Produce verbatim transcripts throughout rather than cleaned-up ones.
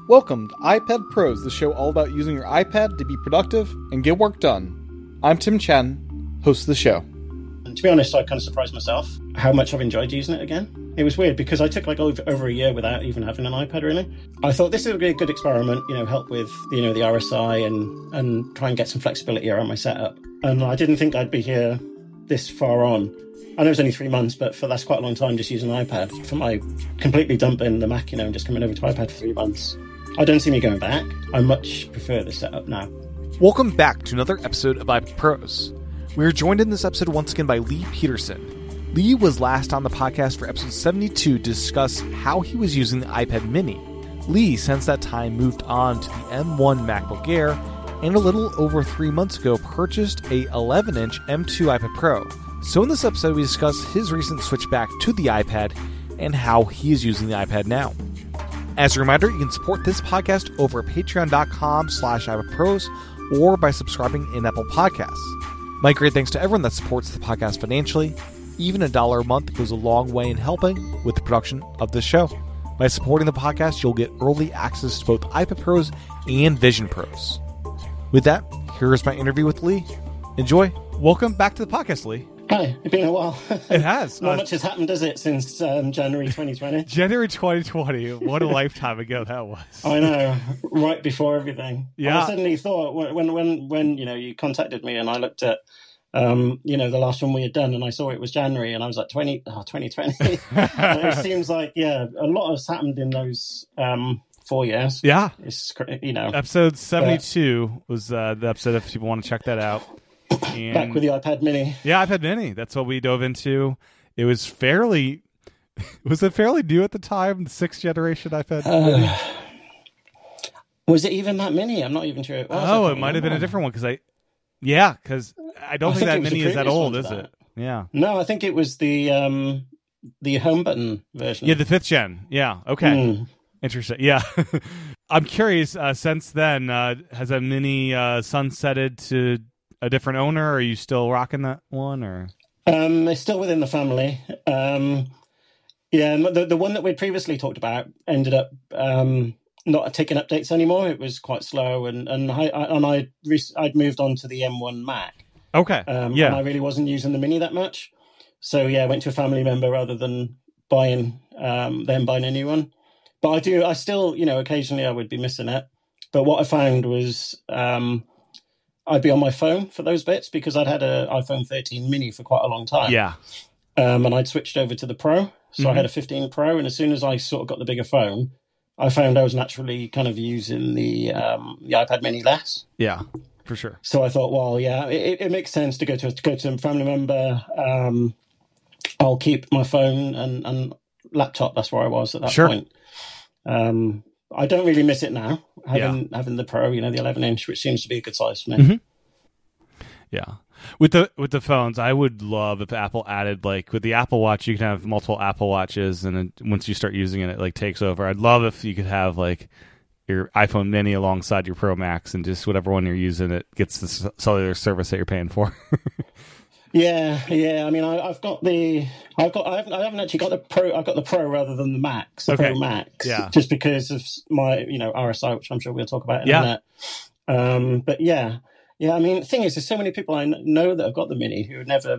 Welcome to iPad Pros, the show all about using your iPad to be productive and get work done. I'm Tim Chen, host of the show. And to be honest, I kind of surprised myself how much I've enjoyed using it again. It was weird because I took like over, over a year without even having an iPad, really. I thought this would be a good experiment, you know, help with, you know, the R S I and, and try and get some flexibility around my setup. And I didn't think I'd be here this far on. I know it's only three months, but for that's quite a long time just using an iPad. For my completely dumping the Mac, you know, and just coming over to iPad for three months. I don't see me going back. I much prefer this setup now. Welcome back to another episode of iPad Pros. We are joined in this episode once again by Lee Peterson. Lee was last on the podcast for episode seventy-two to discuss how he was using the iPad mini. Lee, since that time, moved on to the M one MacBook Air, and a little over three months ago purchased a eleven inch M two iPad Pro. So in this episode, we discuss his recent switch back to the iPad and how he is using the iPad now. As a reminder, you can support this podcast over at patreon.com slash iPadPros or by subscribing in Apple Podcasts. My great thanks to everyone that supports the podcast financially. Even a dollar a month goes a long way in helping with the production of this show. By supporting the podcast, you'll get early access to both iPad Pros and Vision Pros. With that, here's my interview with Lee. Enjoy. Welcome back to the podcast, Lee. Hi, it's been a while. It has. Not uh, much has happened, does it, since um, January twenty twenty? January twenty twenty. What a lifetime ago that was. I know, right before everything. Yeah. I suddenly thought, when, when, when you know, you contacted me and I looked at, um, you know, the last one we had done and I saw it was January and I was like, twenty, oh, twenty twenty. It seems like, yeah, a lot has happened in those um, four years. Yeah. It's, you know. Episode seventy-two but, was uh, the episode if people want to check that out. And back with the iPad mini. Yeah, iPad mini. That's what we dove into. It was fairly, was it fairly new at the time? The sixth generation iPad mini? Uh, was it even that mini? I'm not even sure it was. Oh, it might have been a different one because I, yeah, because I don't I think, think that it was mini the is that previous old, one is to it? Yeah. No, I think it was the um, the home button version. Yeah, the fifth gen. Yeah. Okay. Mm. Interesting. Yeah. I'm curious, uh, since then, uh, has a mini uh, sunsetted to a different owner? Or are you still rocking that one, or? Um, it's still within the family. Um, yeah, the the one that we previously talked about ended up um, not taking updates anymore. It was quite slow, and and I, I and I I'd moved on to the M one Mac. Okay. Um, yeah. And I really wasn't using the mini that much, so yeah, I went to a family member rather than buying um, them buying a new one. But I do, I still, you know, occasionally I would be missing it. But what I found was. Um, I'd be on my phone for those bits because I'd had an iPhone thirteen mini for quite a long time. Yeah. Um, and I'd switched over to the Pro. So mm-hmm. I had a fifteen Pro. And as soon as I sort of got the bigger phone, I found I was naturally kind of using the um, the iPad mini less. Yeah, for sure. So I thought, well, yeah, it, it makes sense to go to, to go to a family member. Um, I'll keep my phone and, and laptop. That's where I was at that sure. point. Um, I don't really miss it now, having yeah. having the Pro, you know, the eleven inch, which seems to be a good size for me. Mm-hmm. Yeah, with the with the phones, I would love if Apple added, like, with the Apple Watch, you can have multiple Apple Watches, and then once you start using it, it like takes over. I'd love if you could have like your iPhone Mini alongside your Pro Max, and just whatever one you're using, it gets the cellular service that you're paying for. Yeah, yeah. I mean, I, I've got the, I've got, I haven't, I haven't actually got the Pro. I've got the Pro rather than the Max, the okay. Pro Max, yeah. just because of my, you know, R S I, which I'm sure we'll talk about in yeah. a minute. Um, but yeah, yeah. I mean, the thing is, there's so many people I know that have got the Mini who never,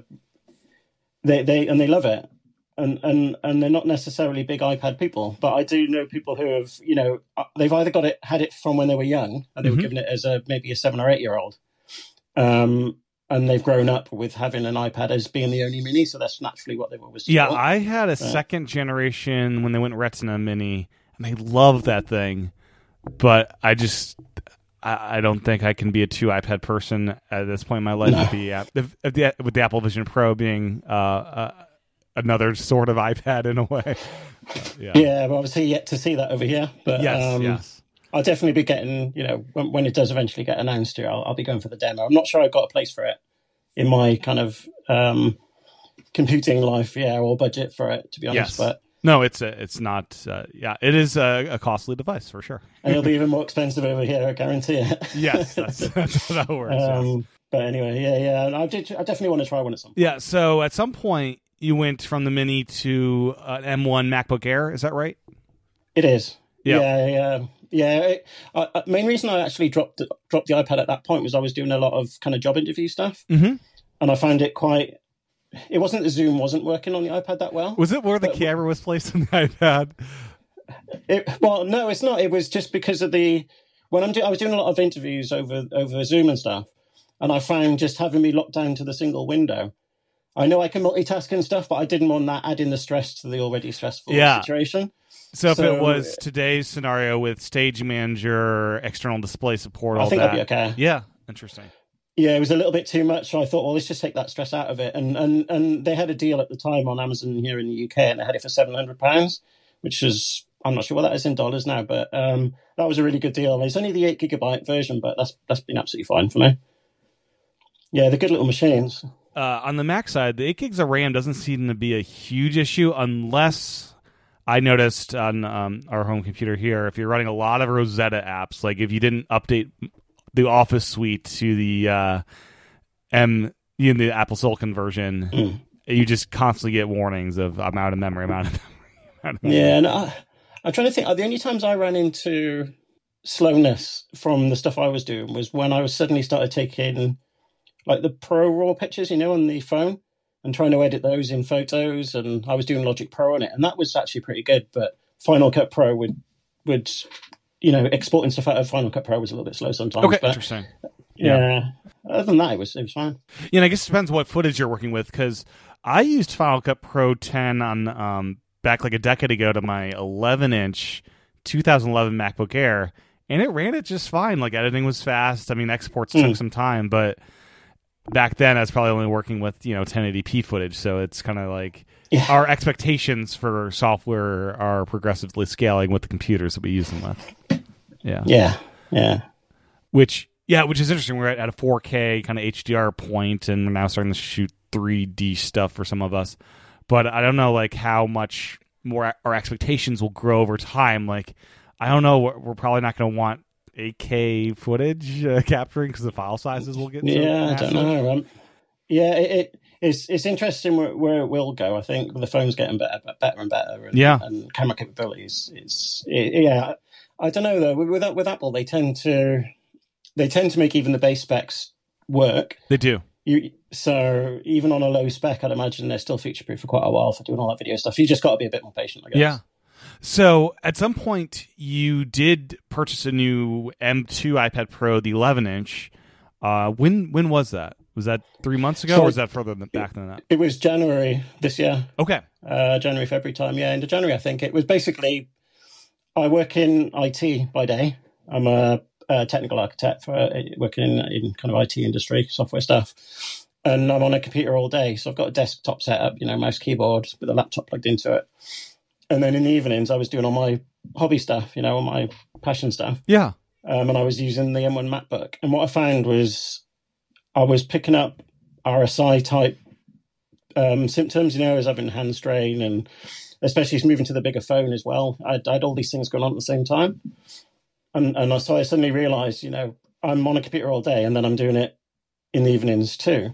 they, they, and they love it, and and and they're not necessarily big iPad people, but I do know people who have, you know, they've either got it, had it from when they were young, and they mm-hmm. were given it as a maybe a seven or eight year old. Um. And they've grown up with having an iPad as being the only mini, so that's naturally what they've always done. Yeah, I had a right. second generation when they went Retina Mini, and I love that thing. But I just, I, I don't think I can be a two iPad person at this point in my life. No. With, the, uh, if, if the, with the Apple Vision Pro being uh, uh, another sort of iPad in a way. Uh, yeah. yeah, but obviously yet to see that over here. But yes, um, yes. I'll definitely be getting, you know, when, when it does eventually get announced here, I'll, I'll be going for the demo. I'm not sure I've got a place for it in my kind of um, computing life, yeah, or budget for it, to be honest. Yes. But no, it's a, it's not. Uh, yeah, it is a, a costly device for sure. And it'll be even more expensive over here, I guarantee it. Yes, that's, that's how that works. Um, yes. But anyway, yeah, yeah. And I did. I definitely want to try one at some point. Yeah. So at some point, you went from the Mini to an M one MacBook Air. Is that right? It is. Yeah. Yeah, yeah. Yeah. It, I, I, main reason I actually dropped the, dropped the iPad at that point was I was doing a lot of kind of job interview stuff, mm-hmm. and I found it quite. It wasn't the Zoom wasn't working on the iPad that well. Was it where the but, camera was placed on the iPad? It, well, no, it's not. It was just because of the when I'm do, I was doing a lot of interviews over over Zoom and stuff, and I found just having me locked down to the single window. I know I can multitask and stuff, but I didn't want that adding the stress to the already stressful yeah. situation. So if so, it was today's scenario with Stage Manager, external display support, all I think that, that'd be okay. Yeah, interesting. Yeah, it was a little bit too much, so I thought, well, let's just take that stress out of it. And and and they had a deal at the time on Amazon here in the U K, and they had it for seven hundred pounds, which is, I'm not sure what that is in dollars now, but um, that was a really good deal. It's only the eight gigabyte version, but that's that's been absolutely fine for me. Yeah, they're good little machines. Uh, on the Mac side, the eight gigs of RAM doesn't seem to be a huge issue unless I noticed on um, our home computer here, if you're running a lot of Rosetta apps, like if you didn't update the Office suite to the uh, M, you know, the Apple Silicon version, mm. you just constantly get warnings of I'm out of memory, I'm out of memory. Out of memory. Yeah, and I, I'm trying to think. The only times I ran into slowness from the stuff I was doing was when I was suddenly started taking like the Pro RAW pictures, you know, on the phone and trying to edit those in photos. And I was doing Logic Pro on it, and that was actually pretty good. But Final Cut Pro would, would you know, exporting stuff out of Final Cut Pro was a little bit slow sometimes. Okay, but, interesting. Yeah. yeah. Other than that, it was, it was fine. Yeah, and I guess it depends what footage you're working with, because I used Final Cut Pro ten on um, back like a decade ago to my eleven inch twenty eleven MacBook Air, and it ran it just fine. Like, editing was fast. I mean, exports took mm. some time, but back then I was probably only working with, you know, ten eighty p footage, so it's kind of like yeah. our expectations for software are progressively scaling with the computers that we use them with. Yeah. Yeah. Yeah. Which, yeah, which is interesting. We're at, at a four K kind of H D R point, and we're now starting to shoot three D stuff for some of us. But I don't know, like, how much more our expectations will grow over time. Like, I don't know. We're, we're probably not going to want eight K footage uh, capturing because the file sizes will get so yeah massive. I don't know um, yeah it, it it's it's interesting where, where it will go. I think the phone's getting better better and better and, yeah. and camera capabilities it's it, yeah I don't know though with with Apple they tend to they tend to make even the base specs work. They do. You so even on a low spec I'd imagine they're still future proof for quite a while for doing all that video stuff. You just got to be a bit more patient, I guess. Yeah. So at some point, you did purchase a new M two iPad Pro, the eleven inch. Uh, when when was that? Was that three months ago, so, or was that further than, back than that? It was January this year. Okay. Uh, January, February time. Yeah, end of January, I think. It was basically, I work in I T by day. I'm a, a technical architect for uh, working in, in kind of I T industry, software stuff. And I'm on a computer all day. So I've got a desktop setup, you know, mouse, keyboard with a laptop plugged into it. And then in the evenings, I was doing all my hobby stuff, you know, all my passion stuff. Yeah. Um, and I was using the M one MacBook. And what I found was I was picking up R S I type um, symptoms, you know, as having hand strain and especially moving to the bigger phone as well. I'd, I had all these things going on at the same time. And, and so I suddenly realized, you know, I'm on a computer all day and then I'm doing it in the evenings too.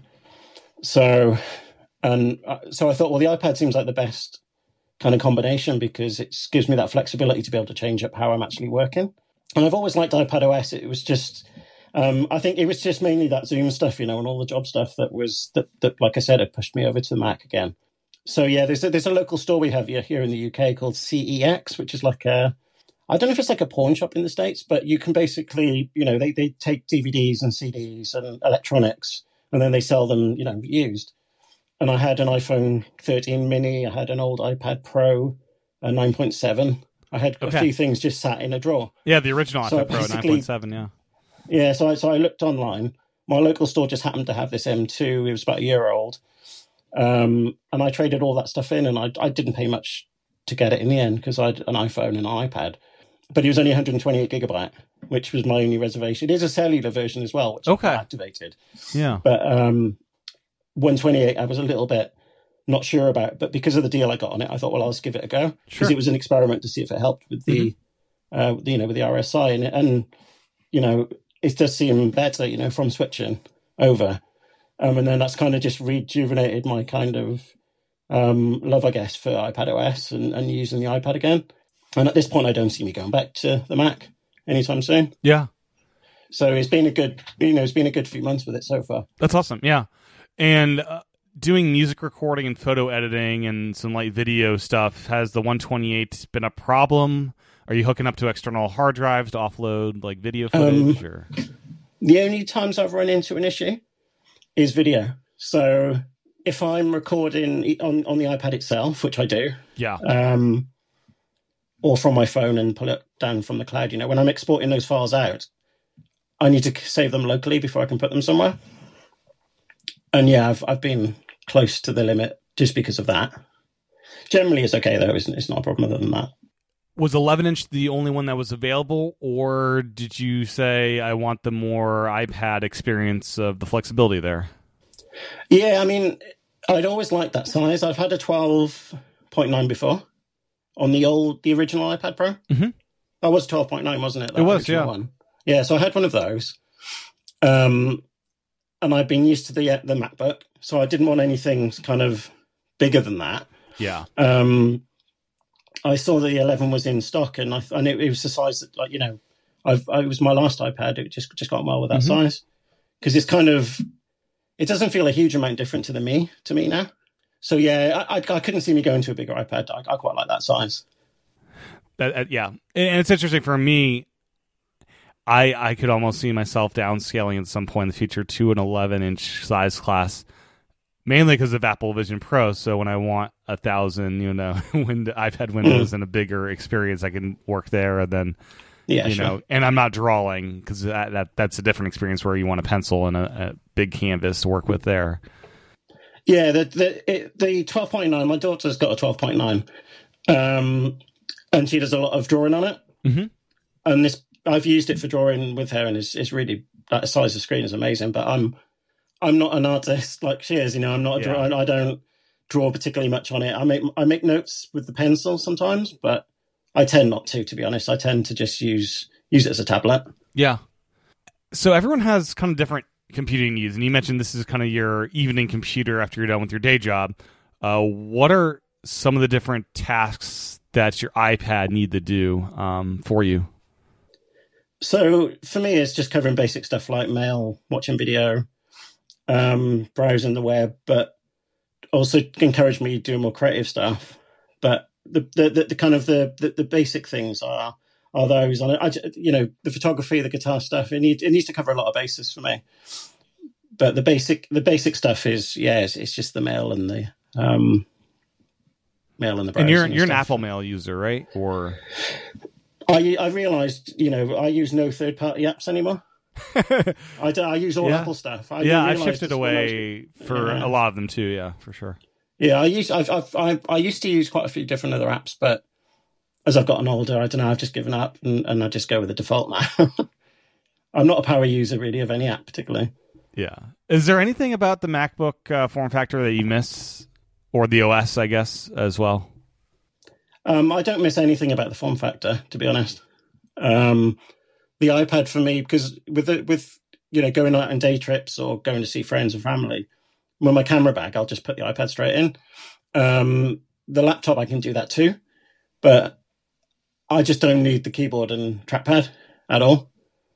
So, and so I thought, well, the iPad seems like the best kind of combination because it gives me that flexibility to be able to change up how I'm actually working. And I've always liked iPadOS. It was just, um, I think it was just mainly that Zoom stuff, you know, and all the job stuff that was, that, that like I said, it pushed me over to the Mac again. So yeah, there's a, there's a local store we have here, here in the U K called C E X, which is like a, I don't know if it's like a pawn shop in the States, but you can basically, you know, they, they take D V Ds and C Ds and electronics and then they sell them, you know, used. And I had an iPhone thirteen mini. I had an old iPad Pro, a nine point seven. I had okay. a few things just sat in a drawer. Yeah, the original so iPad Pro, nine point seven, yeah. Yeah, so I, so I looked online. My local store just happened to have this M two. It was about a year old. Um, and I traded all that stuff in, and I, I didn't pay much to get it in the end because I had an iPhone and an iPad. But it was only one hundred twenty-eight gigabyte, which was my only reservation. It is a cellular version as well, which okay. I activated. Yeah. But um, one twenty-eight, I was a little bit not sure about, but because of the deal I got on it, I thought, well, I'll just give it a go because sure. it was an experiment to see if it helped with the, mm-hmm. uh, the, you know, with the R S I and and you know, it does seem better, you know, from switching over, um, and then that's kind of just rejuvenated my kind of um, love, I guess, for iPadOS and, and using the iPad again. And at this point, I don't see me going back to the Mac. anytime soon. Yeah. So it's been a good, you know, it's been a good few months with it so far. That's awesome. Yeah. And uh, doing music recording and photo editing and some light video stuff, has the one twenty-eight been a problem? Are you hooking up to external hard drives to offload like video footage? Um, or? The only times I've run into an issue is video. So if I'm recording on, on the iPad itself, which I do, yeah, um, or from my phone and pull it down from the cloud, you know, when I'm exporting those files out, I need to save them locally before I can put them somewhere. And yeah, I've I've been close to the limit just because of that. Generally, it's okay though. It's, it's not a problem other than that. Was eleven inch the only one that was available, or did you say I want the more iPad experience of the flexibility there? Yeah, I mean, I'd always liked that size. I've had a twelve point nine before on the old, the original iPad Pro. Mm-hmm. That was twelve point nine, wasn't it? That it was, yeah. One. Yeah, so I had one of those. Um, and I've been used to the the MacBook, so I didn't want anything kind of bigger than that. Yeah. Um, I saw the eleven was in stock, and I and it, it was the size that, like, you know, I've I, it was my last iPad. It just just got well with that mm-hmm. size, because it's kind of, it doesn't feel a huge amount different to the me to me now. So yeah, I I, I couldn't see me going to a bigger iPad. I, I quite like that size. That, uh, yeah, and it's interesting for me. I I could almost see myself downscaling at some point in the future to an eleven inch size class, mainly because of Apple Vision Pro. So when I want a thousand, you know, window, iPad windows mm. and a bigger experience, I can work there. And then, yeah, you sure. know, and I'm not drawing, because that, that that's a different experience where you want a pencil and a, a big canvas to work with there. Yeah, the the it, the twelve point nine. My daughter's got a twelve point nine, um, and she does a lot of drawing on it. Mm-hmm. And this, I've used it for drawing with her, and it's it's really, that size of screen is amazing. But I'm I'm not an artist like she is. You know, I'm not a yeah. draw, I don't draw particularly much on it. I make I make notes with the pencil sometimes, but I tend not to. To be honest, I tend to just use use it as a tablet. Yeah. So everyone has kind of different computing needs, and you mentioned this is kind of your evening computer after you're done with your day job. Uh, what are some of the different tasks that your iPad need to do um, for you? So for me, it's just covering basic stuff like mail, watching video, um, browsing the web, but also encourage me doing more creative stuff. But the the, the, the kind of the, the, the basic things are are those. And I, you know, the photography, the guitar stuff, it needs it needs to cover a lot of bases for me. But the basic the basic stuff is yeah, it's, it's just the mail and the um, mail and the browsing. And you're and you're stuff. an Apple Mail user, right? Or I I realized, you know, I use no third party apps anymore. I, do, I use all yeah. Apple stuff. I yeah, I've shifted away was, for yeah. a lot of them too. Yeah, for sure. Yeah, I use I've, I've I I used to use quite a few different other apps, but as I've gotten older, I don't know, I've just given up and, and I just go with the default now. I'm not a power user really of any app particularly. Yeah. Is there anything about the MacBook uh, form factor that you miss, or the O S, I guess, as well? Um, I don't miss anything about the form factor, to be honest. Um, the iPad for me, because with the, with you know going out on day trips or going to see friends and family, with my camera bag, I'll just put the iPad straight in. Um, the laptop, I can do that too, but I just don't need the keyboard and trackpad at all.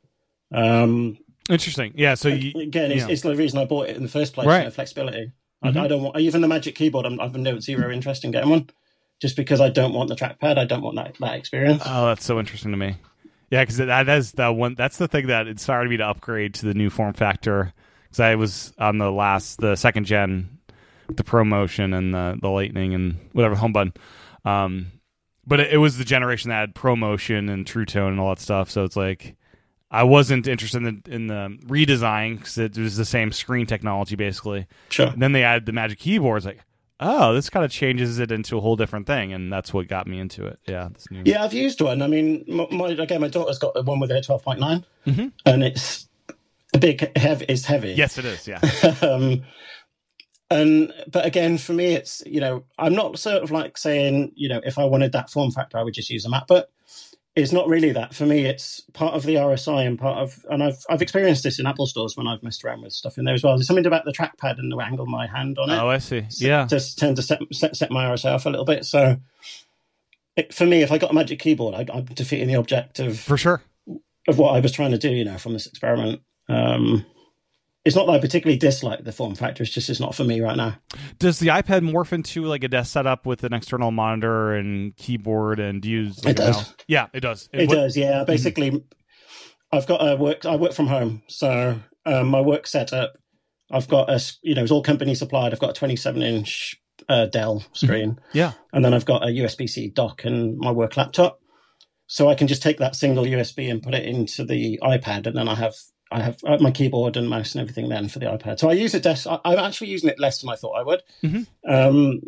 Um, Interesting. Yeah. So you, again, it's, you know. it's the reason I bought it in the first place. Right. You know, flexibility. Mm-hmm. I, I don't want even the Magic Keyboard. I'm, I've no zero interest in getting one, just because I don't want the trackpad. I don't want that that experience. Oh, that's so interesting to me. Yeah, because that is the one. That's the thing that inspired me to upgrade to the new form factor. Because I was on the last, the second gen, the Pro Motion and the the Lightning and whatever home button. Um, but it, it was the generation that had Pro Motion and True Tone and all that stuff. So it's like I wasn't interested in the, in the redesign because it was the same screen technology basically. Sure. And then they added the Magic Keyboard. It's like, oh, this kind of changes it into a whole different thing, and that's what got me into it. Yeah, this new... yeah, I've used one. I mean, my, my again, my daughter's got the one with her twelve point nine, mm-hmm. and it's a big, heavy. It's heavy. Yes, it is. Yeah. um, and but again, for me, it's you know, I'm not sort of like saying you know, if I wanted that form factor, I would just use a MacBook. It's not really that. For me, it's part of the R S I and part of, and I've I've experienced this in Apple stores when I've messed around with stuff in there as well. There's something about the trackpad and the angle of my hand on it. Oh, I see. Yeah. Just tend to set, set, set my R S I off a little bit. So it, for me, if I got a Magic Keyboard, I, I'm defeating the object of for sure of what I was trying to do, you know, from this experiment. Um, it's not that I particularly dislike the form factor. It's just it's not for me right now. Does the iPad morph into like a desk setup with an external monitor and keyboard and use? Like, it does. mouse? Yeah, it does. It, it what- does. Yeah. Basically, mm-hmm. I've got a work. I work from home, so um, my work setup. I've got a, you know, it's all company supplied. I've got a twenty-seven inch uh, Dell screen. Yeah. And then I've got a U S B C dock and my work laptop. So I can just take that single U S B and put it into the iPad, and then I have I have my keyboard and mouse and everything then for the iPad. So I use a desk. I'm actually using it less than I thought I would. Mm-hmm. Um,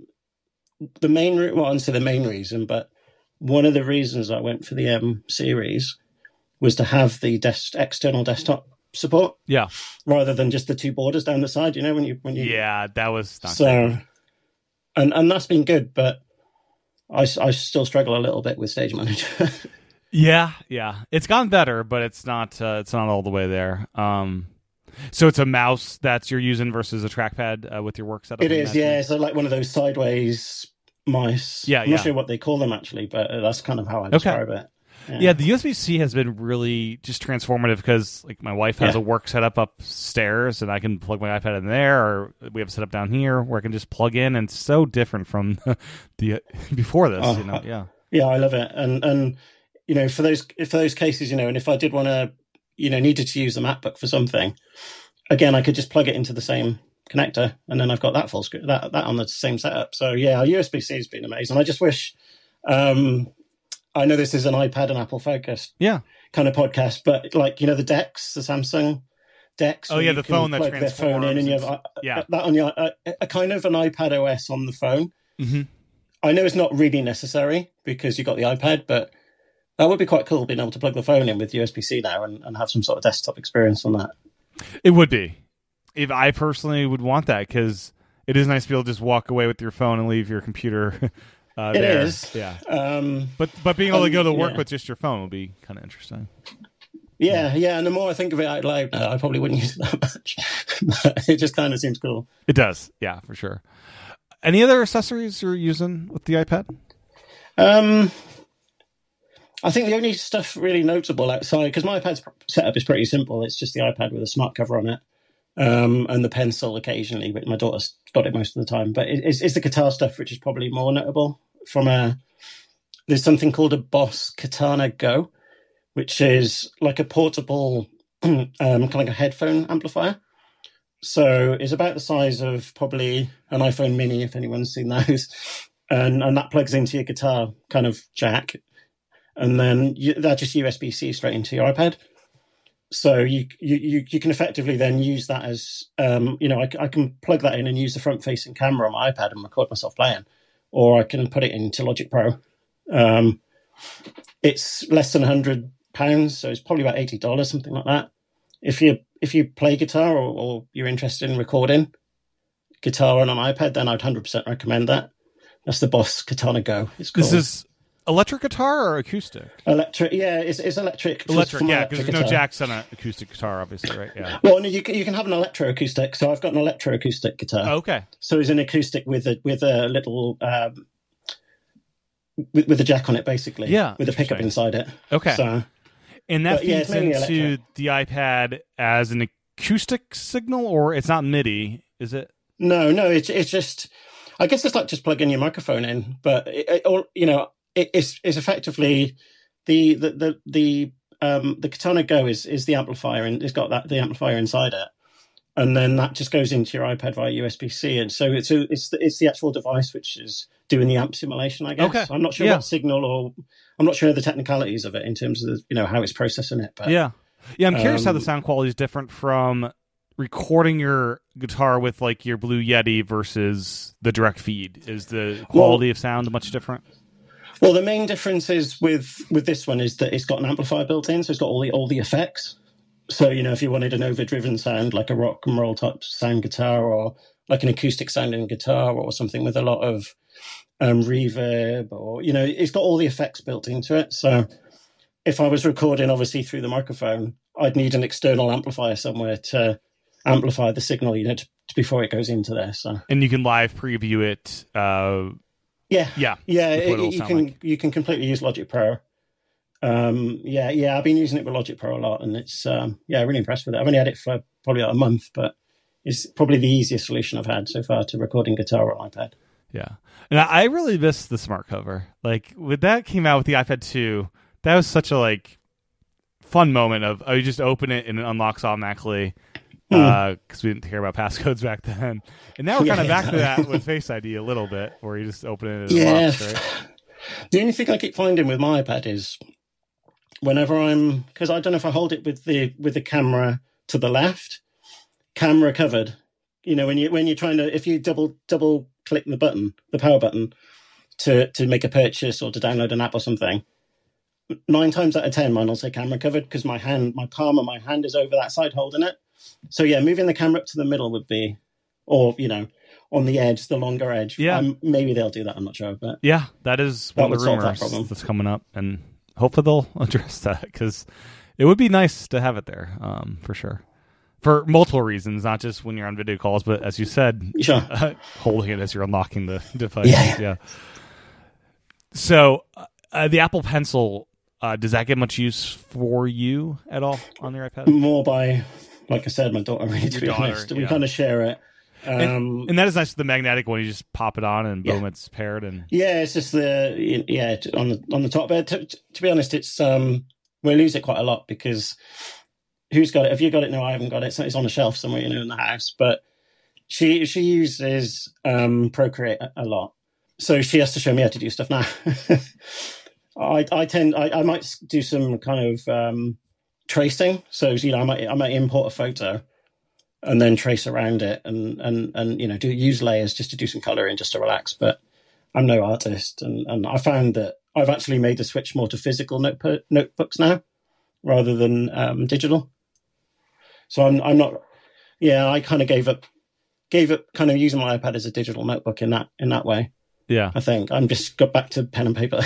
the main re- well, I wouldn't say the main reason, but one of the reasons I went for the M series was to have the desk, external desktop support. Yeah. Rather than just the two borders down the side, you know, when you when you yeah, that was not so, good. and and that's been good, but I, I still struggle a little bit with Stage Manager. Yeah, yeah, it's gotten better, but it's not. Uh, it's not all the way there. Um, so it's a mouse that you're using versus a trackpad uh, with your work setup. It is, yeah. So like one of those sideways mice. Yeah, I'm yeah. not sure what they call them actually, but that's kind of how I describe okay. it. Yeah. yeah, the U S B C has been really just transformative because, like, my wife has yeah. a work setup upstairs, and I can plug my iPad in there, or we have a setup down here where I can just plug in, and it's so different from the before this. Oh, you know, yeah, yeah, I love it, and and. You know, for those for those cases, you know, and if I did want to, you know, needed to use the MacBook for something, again, I could just plug it into the same connector, and then I've got that full screen, that that on the same setup. So yeah, U S B C has been amazing. I just wish, um, I know this is an iPad and Apple focused, yeah, kind of podcast, but like you know, the Dex, the Samsung Dex. Oh yeah, the phone that plug transforms. their phone in, and you have uh, yeah, that on your uh, a kind of an iPad O S on the phone. Mm-hmm. I know it's not really necessary because you got the iPad, but that would be quite cool, being able to plug the phone in with U S B C now and, and have some sort of desktop experience on that. It would be. If I personally would want that, because it is nice to be able to just walk away with your phone and leave your computer uh, it there. is. Yeah. Um, but but being able um, to go to work yeah. with just your phone would be kind of interesting. Yeah, yeah, and the more I think of it out loud now, I probably wouldn't use it that much. But it just kind of seems cool. It does, yeah, for sure. Any other accessories you're using with the iPad? Um... I think the only stuff really notable outside, because my iPad's setup is pretty simple. It's just the iPad with a smart cover on it, um, and the pencil occasionally, but my daughter's got it most of the time. But it, it's, it's the guitar stuff, which is probably more notable. From a, there's something called a Boss Katana Go, which is like a portable, um, kind of like a headphone amplifier. So it's about the size of probably an iPhone mini, if anyone's seen those. And, and that plugs into your guitar kind of jack. And then you, that just U S B C straight into your iPad. So you you you can effectively then use that as, um, you know, I, I can plug that in and use the front-facing camera on my iPad and record myself playing. Or I can put it into Logic Pro. Um, it's less than one hundred pounds, so it's probably about eighty dollars, something like that. If you if you play guitar or, or you're interested in recording guitar on an iPad, then I'd one hundred percent recommend that. That's the Boss Katana Go. It's called. This is electric guitar or acoustic? Electric, yeah, it's, it's electric. For, electric, for yeah, because there's guitar. no jacks on an acoustic guitar, obviously, right? Yeah. Well, no, you can, you can have an electroacoustic. So I've got an electroacoustic guitar. Oh, okay. So it's an acoustic with a with a little um, with, with a jack on it, basically. Yeah, with a pickup inside it. Okay. So, and that but, yeah, feeds it's mainly into electric. the iPad as an acoustic signal, or it's not MIDI, is it? No, no, it's it's just. I guess it's like just plugging your microphone in, but it, it, or you know. It, it's, it's effectively the the the the um, the Katana Go is is the amplifier, and it's got that the amplifier inside it, and then that just goes into your iPad via U S B C, and so it's it's the, it's the actual device which is doing the amp simulation. I guess. Okay. I'm not sure Yeah. what signal, or I'm not sure the technicalities of it in terms of the, you know how it's processing it. But Yeah, yeah. I'm curious how the um, sound quality is different from recording your guitar with like your Blue Yeti versus the direct feed. Is the quality Well, of sound much different? Well, the main difference is with with this one is that it's got an amplifier built in, so it's got all the all the effects. So you know, if you wanted an overdriven sound like a rock and roll type sound guitar, or like an acoustic sounding guitar, or something with a lot of um, reverb, or you know, it's got all the effects built into it. So if I was recording, obviously through the microphone, I'd need an external amplifier somewhere to amplify the signal, you know, to, to, before it goes into there. So and you can live preview it. Uh, Yeah, yeah, yeah. with what It, it'll you sound can like. you can completely use Logic Pro, Um, yeah, yeah, I've been using it with Logic Pro a lot, and it's um, yeah, really impressed with it. I've only had it for probably like a month, but it's probably the easiest solution I've had so far to recording guitar on iPad. Yeah, and I really miss the smart cover. Like when that came out with the iPad two, that was such a like fun moment of oh, you just open it and it unlocks automatically because uh, we didn't care about passcodes back then. And now we're kind of yeah, back to that with Face I D a little bit, where you just open it and it yeah. unlocks, right? The only thing I keep finding with my iPad is whenever I'm, because I don't know if I hold it with the with the camera to the left, camera covered. You know, when you when you're trying to, if you double double click the button, the power button, to to make a purchase or to download an app or something, nine times out of ten, mine will say camera covered because my hand, my palm of my hand is over that side holding it. So yeah, moving the camera up to the middle would be, or you know, on the edge, the longer edge. Yeah, um, maybe they'll do that. I'm not sure, but yeah, that is that one of the rumors that that's coming up, and hopefully they'll address that because it would be nice to have it there, um, for sure. For multiple reasons, not just when you're on video calls, but as you said, sure. uh, holding it as you're unlocking the device. Yeah. yeah. So uh, the Apple Pencil, uh, does that get much use for you at all on your iPad? More by, like I said, my daughter, really, to your be daughter, honest. We yeah. kind of share it. Um, and, and that is nice. The magnetic one, you just pop it on and boom, yeah. it's paired. And yeah, it's just the, yeah, on the on the top. But to, to be honest, it's um, we lose it quite a lot because who's got it? Have you got it? No, I haven't got it. So it's on a shelf somewhere, you know, in the house. But she she uses um, Procreate a, a lot, so she has to show me how to do stuff now. I I tend I, I might do some kind of um, tracing. So you know, I might I might import a photo and then trace around it, and and and you know, do use layers just to do some coloring, just to relax. But I'm no artist, and and I found that I've actually made the switch more to physical notebook, notebooks now rather than um, digital. So I'm I'm not, yeah, I kind of gave up, gave up kind of using my iPad as a digital notebook in that in that way. Yeah, I think I'm just got back to pen and paper.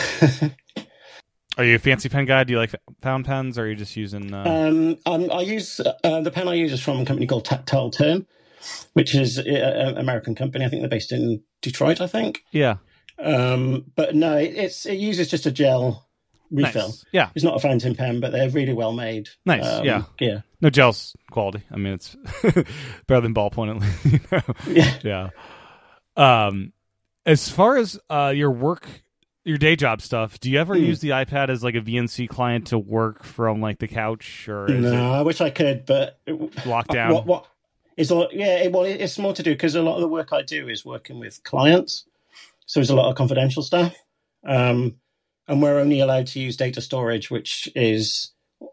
Are you a fancy pen guy? Do you like found pens, or are you just using? Uh... Um, um, I use uh, the pen I use is from a company called Tactile Turn, which is an American company. I think they're based in Detroit. I think. Yeah. Um, but no, it, it's it uses just a gel refill. Nice. Yeah, it's not a fountain pen, but they're really well made. Nice. Um, yeah. Yeah. No, gel's quality. I mean, it's better than ballpoint, at least. You know? Yeah. Yeah. Um, as far as uh your work. Your day job stuff, do you ever mm. use the iPad as like a V N C client to work from like the couch, or is no? it I wish I could, but lockdown. What? What is a lot? Yeah, it, well, it's more to do because a lot of the work I do is working with clients, so there's a lot of confidential stuff, um, and we're only allowed to use data storage, which is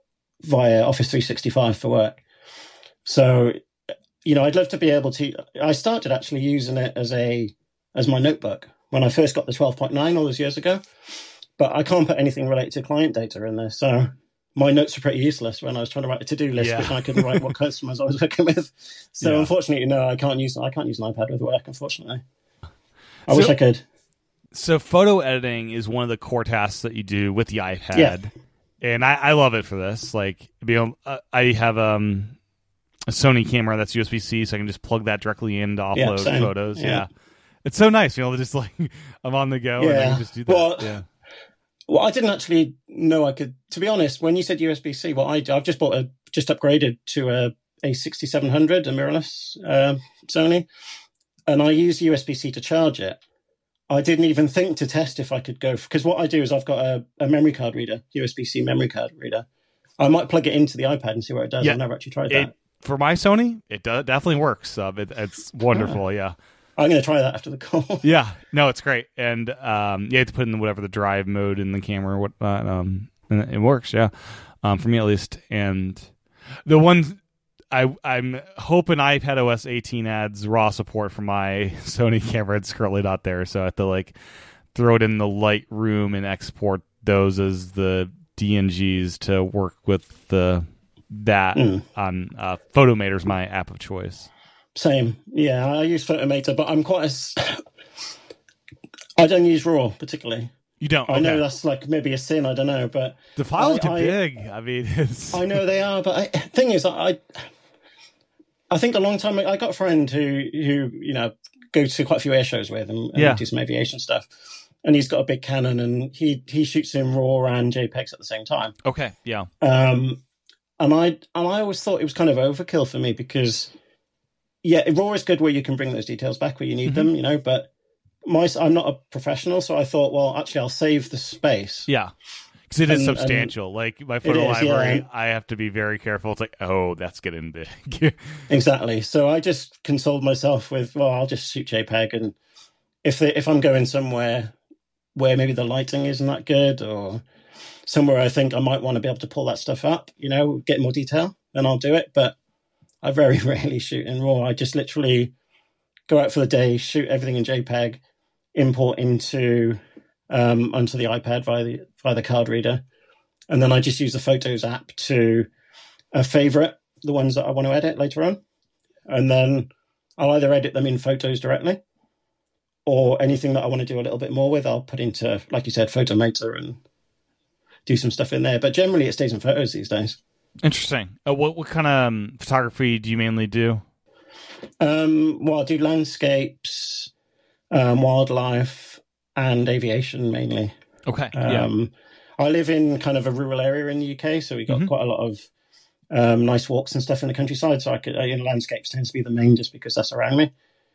via Office three sixty-five for work. So, you know, I'd love to be able to. I started actually using it as a as my notebook when I first got the twelve point nine all those years ago, but I can't put anything related to client data in there. So my notes are pretty useless when I was trying to write a to-do list, yeah. which I couldn't write what customers I was working with. So yeah. unfortunately, no, I can't use I can't use an iPad with work, unfortunately. I so, wish I could. So photo editing is one of the core tasks that you do with the iPad. Yeah. And I, I love it for this. Like, you know, I have um, a Sony camera that's U S B C, so I can just plug that directly in to upload yeah, photos. Yeah. yeah. It's so nice, you know, just like I'm on the go yeah. and I can just do that. Well, yeah. well, I didn't actually know I could. To be honest, when you said U S B C, what I I've just bought a just upgraded to a a sixty-seven hundred, a mirrorless uh, Sony, and I use U S B C to charge it. I didn't even think to test if I could go because what I do is I've got a, a memory card reader, U S B C memory card reader. I might plug it into the iPad and see what it does. Yeah. I've never actually tried it, that. For my Sony, it do- definitely works. Uh, it, it's wonderful. Oh. Yeah. I'm going to try that after the call. Yeah, no, it's great, and um, you have to put in whatever the drive mode in the camera, or whatnot. Um, and it works, yeah, um, for me at least. And the one I I'm hoping iPadOS eighteen adds raw support for my Sony camera. It's currently not there, so I have to like throw it in the Lightroom and export those as the D N Gs to work with the that mm. on uh, Photomator's my app of choice. Same, yeah. I use Photomator, but I'm quite a. I don't use RAW particularly. You don't. I okay. know that's like maybe a sin. I don't know, but the files I, are I, big. I mean, it's... I know they are, but I, thing is, I, I think a long time I got a friend who who you know go to quite a few air shows with and, and yeah. do some aviation stuff, and he's got a big Canon, and he he shoots in RAW and JPEGs at the same time. Okay, yeah. Um, and I and I always thought it was kind of overkill for me because, yeah, RAW is good where you can bring those details back where you need mm-hmm. them, you know. But my I'm not a professional, so I thought, well, actually, I'll save the space. Yeah. Because it is and, substantial. And like my photo is, library, yeah. I have to be very careful. It's like, oh, that's getting big. Exactly. So I just consoled myself with, well, I'll just shoot JPEG, and if they, if I'm going somewhere where maybe the lighting isn't that good, or somewhere I think I might want to be able to pull that stuff up, you know, get more detail, then I'll do it. But I very rarely shoot in RAW. I just literally go out for the day, shoot everything in JPEG, import into um, onto the iPad via the via the card reader, and then I just use the Photos app to uh, favorite the ones that I want to edit later on, and then I'll either edit them in Photos directly, or anything that I want to do a little bit more with, I'll put into, like you said, Photomator and do some stuff in there. But generally, it stays in Photos these days. Interesting. Uh, what what kind of um, photography do you mainly do? Um, well, I do landscapes, um, wildlife, and aviation mainly. Okay. Um, yeah. I live in kind of a rural area in the U K, so we got mm-hmm. quite a lot of um, nice walks and stuff in the countryside. So I could, uh, you know, landscapes tends to be the main, just because that's around me.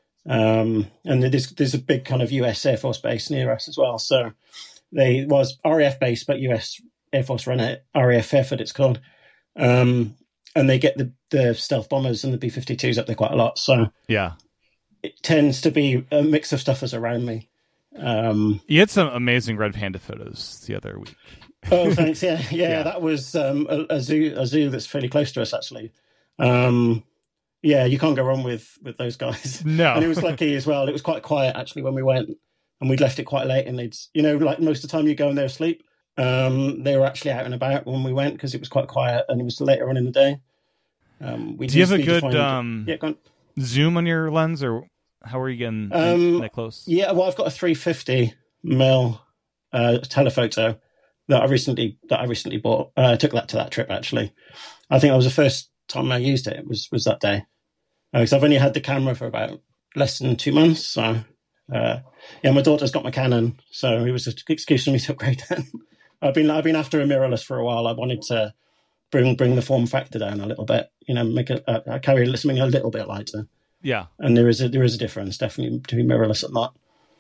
Um, and there's there's a big kind of U S Air Force base near us as well. So they was R A F base, but U S Air Force run it, R A F Fairford it's called. Um, and they get the, the stealth bombers and the B fifty-twos up there quite a lot. So yeah, it tends to be a mix of stuff that's around me. Um, you had some amazing red panda photos the other week. Oh, thanks. Yeah, yeah, yeah. That was um, a, a zoo, a zoo that's fairly close to us, actually. Um, yeah, you can't go wrong with with those guys. No, and it was lucky as well. It was quite quiet actually when we went, and we'd left it quite late. And they'd, you know, like most of the time you go and they're asleep. Um, they were actually out and about when we went because it was quite quiet, and it was later on in the day. Um, we Do you have a good find, um, yeah, go on. zoom on your lens, or how are you getting um, that close? Yeah, well, I've got a three fifty mil uh, telephoto that I recently that I recently bought. Uh, I took that to that trip actually. I think that was the first time I used it. Was was that day? Because uh, I've only had the camera for about less than two months. So uh, yeah, my daughter's got my Canon, so it was an excuse for me to upgrade it. I've been I've been after a mirrorless for a while. I wanted to bring bring the form factor down a little bit. You know, make it uh, carry something a little bit lighter. Yeah, and there is a there is a difference definitely between mirrorless and not.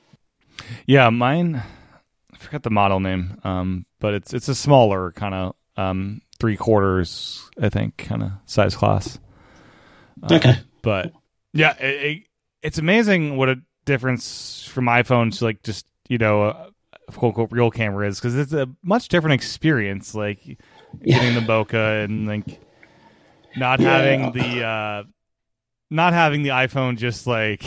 Yeah, mine. I forgot the model name, um, but it's it's a smaller kind of um, three quarters, I think, kind of size class. Uh, okay, but yeah, it, it, it's amazing what a difference from iPhone to like just you know a, a quote unquote real camera is, because it's a much different experience. Like yeah. getting the bokeh and like not yeah. having the. Uh, Not having the iPhone just like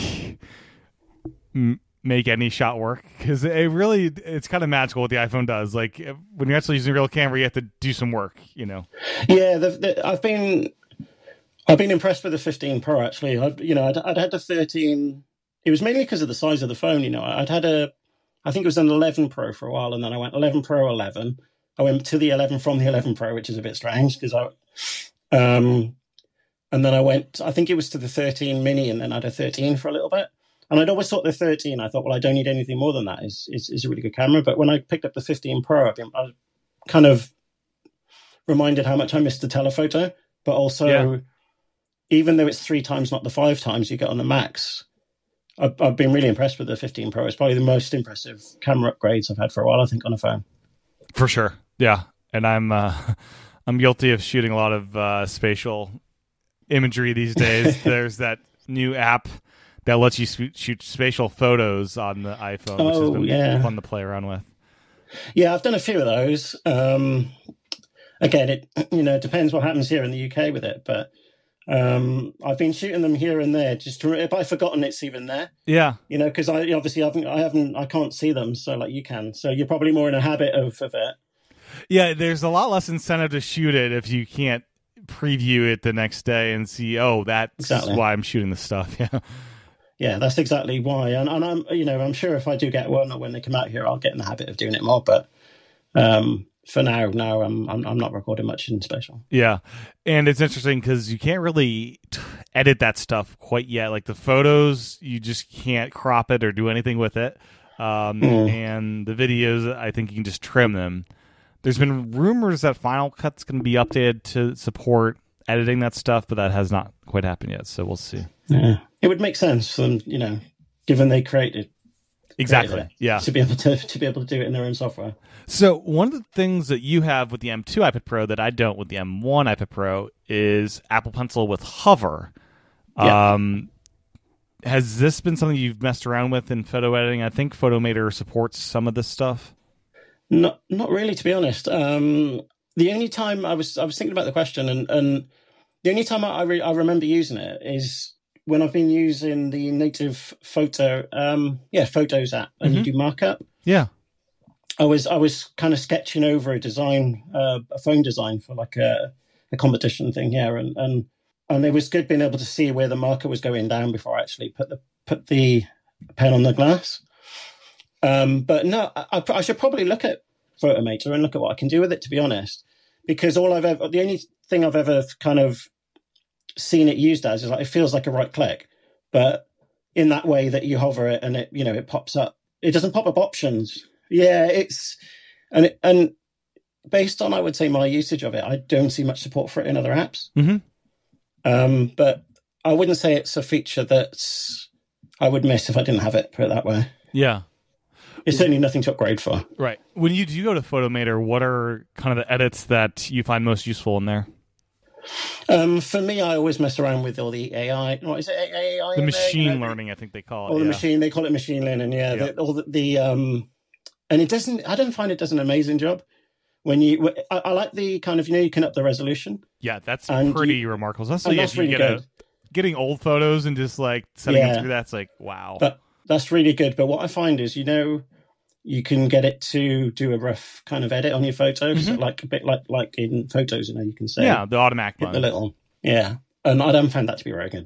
m- make any shot work, because it really it's kind of magical what the iPhone does. Like when you're actually using a real camera, you have to do some work, you know. Yeah, the, the, I've been I've been impressed with the fifteen Pro actually. I've, you know, I'd, I'd had the thirteen. It was mainly because of the size of the phone. You know, I'd had a I think it was an eleven Pro for a while, and then I went eleven Pro, eleven. I went to the eleven from the eleven Pro, which is a bit strange because I. Um, And then I went, I think it was to the thirteen mini, and then I had a thirteen for a little bit. And I'd always thought the thirteen, I thought, well, I don't need anything more than that. It's, it's, it's a really good camera. But when I picked up the fifteen Pro, I've been, I was kind of reminded how much I missed the telephoto. But also, yeah. even though it's three times, not the five times you get on the Max, I've, I've been really impressed with the fifteen Pro. It's probably the most impressive camera upgrades I've had for a while, I think, on a phone. For sure. Yeah. And I'm, uh, I'm guilty of shooting a lot of uh, spatial imagery these days. There's that new app that lets you shoot spatial photos on the iPhone, which oh, has been yeah. fun to play around with. Yeah, I've done a few of those. Um, again, it you know it depends what happens here in the U K with it, but um, I've been shooting them here and there. Just to, if I've forgotten it's even there, yeah, you know, because I obviously haven't, I haven't, I can't see them, so like you can. So you're probably more in a habit of, of it. Yeah, there's a lot less incentive to shoot it if you can't preview it the next day and see, oh, that's exactly. why I'm shooting this stuff. Yeah, yeah, that's exactly why. And, and I'm, you know, I'm sure if I do get one or when they come out here, I'll get in the habit of doing it more. But um, for now, no, I'm, I'm, I'm not recording much in spatial. Yeah, and it's interesting because you can't really t- edit that stuff quite yet. Like the photos, you just can't crop it or do anything with it. um, mm. and the videos, I think you can just trim them. There's been rumors that Final Cut's going to be updated to support editing that stuff, but that has not quite happened yet, so we'll see. Yeah. It would make sense for them, you know, given they created exactly created it, yeah to be able to to be able to do it in their own software. So one of the things that you have with the M two iPad Pro that I don't with the M one iPad Pro is Apple Pencil with Hover. Yeah. Um, has this been something you've messed around with in photo editing? I think Photomator supports some of this stuff. Not not really, to be honest. Um, the only time I was I was thinking about the question, and, and the only time I I, re- I remember using it is when I've been using the native photo, um, yeah, Photos app, and Mm-hmm. you do markup. Yeah. I was I was kind of sketching over a design, uh, a phone design for like a, a competition thing here, and, and and it was good being able to see where the marker was going down before I actually put the put the pen on the glass. Um, but no, I, I should probably look at Photomator and look at what I can do with it, to be honest, because all I've ever, the only thing I've ever kind of seen it used as is like, it feels like a right click, but in that way that you hover it and it, you know, it pops up. It doesn't pop up options. Yeah, it's, and it, and based on, I would say, my usage of it, I don't see much support for it in other apps. Mm-hmm. Um, but I wouldn't say it's a feature that's I would miss if I didn't have it, put it that way. Yeah. It's certainly nothing to upgrade for. Right. When you do go to Photomator, what are kind of the edits that you find most useful in there? Um, for me, I always mess around with all the A I. What is it? A I? The machine learning, I think they call it. Or the yeah. machine, they call it machine learning. Yeah. Yeah. The, all the, the um, and it doesn't. I don't find it does an amazing job. When you, I, I like the kind of, you know, you can up the resolution. Yeah, that's And pretty you- remarkable. That's, and yeah, that's if you really get a, good. getting old photos and just like setting Yeah. them through that's like, wow. But that's really good. But what I find is, you know, you can get it to do a rough kind of edit on your photos, Mhm. like a bit like like in Photos, you know, you can say, yeah, the automatic hit one. the little, yeah. And I don't find that to be very good.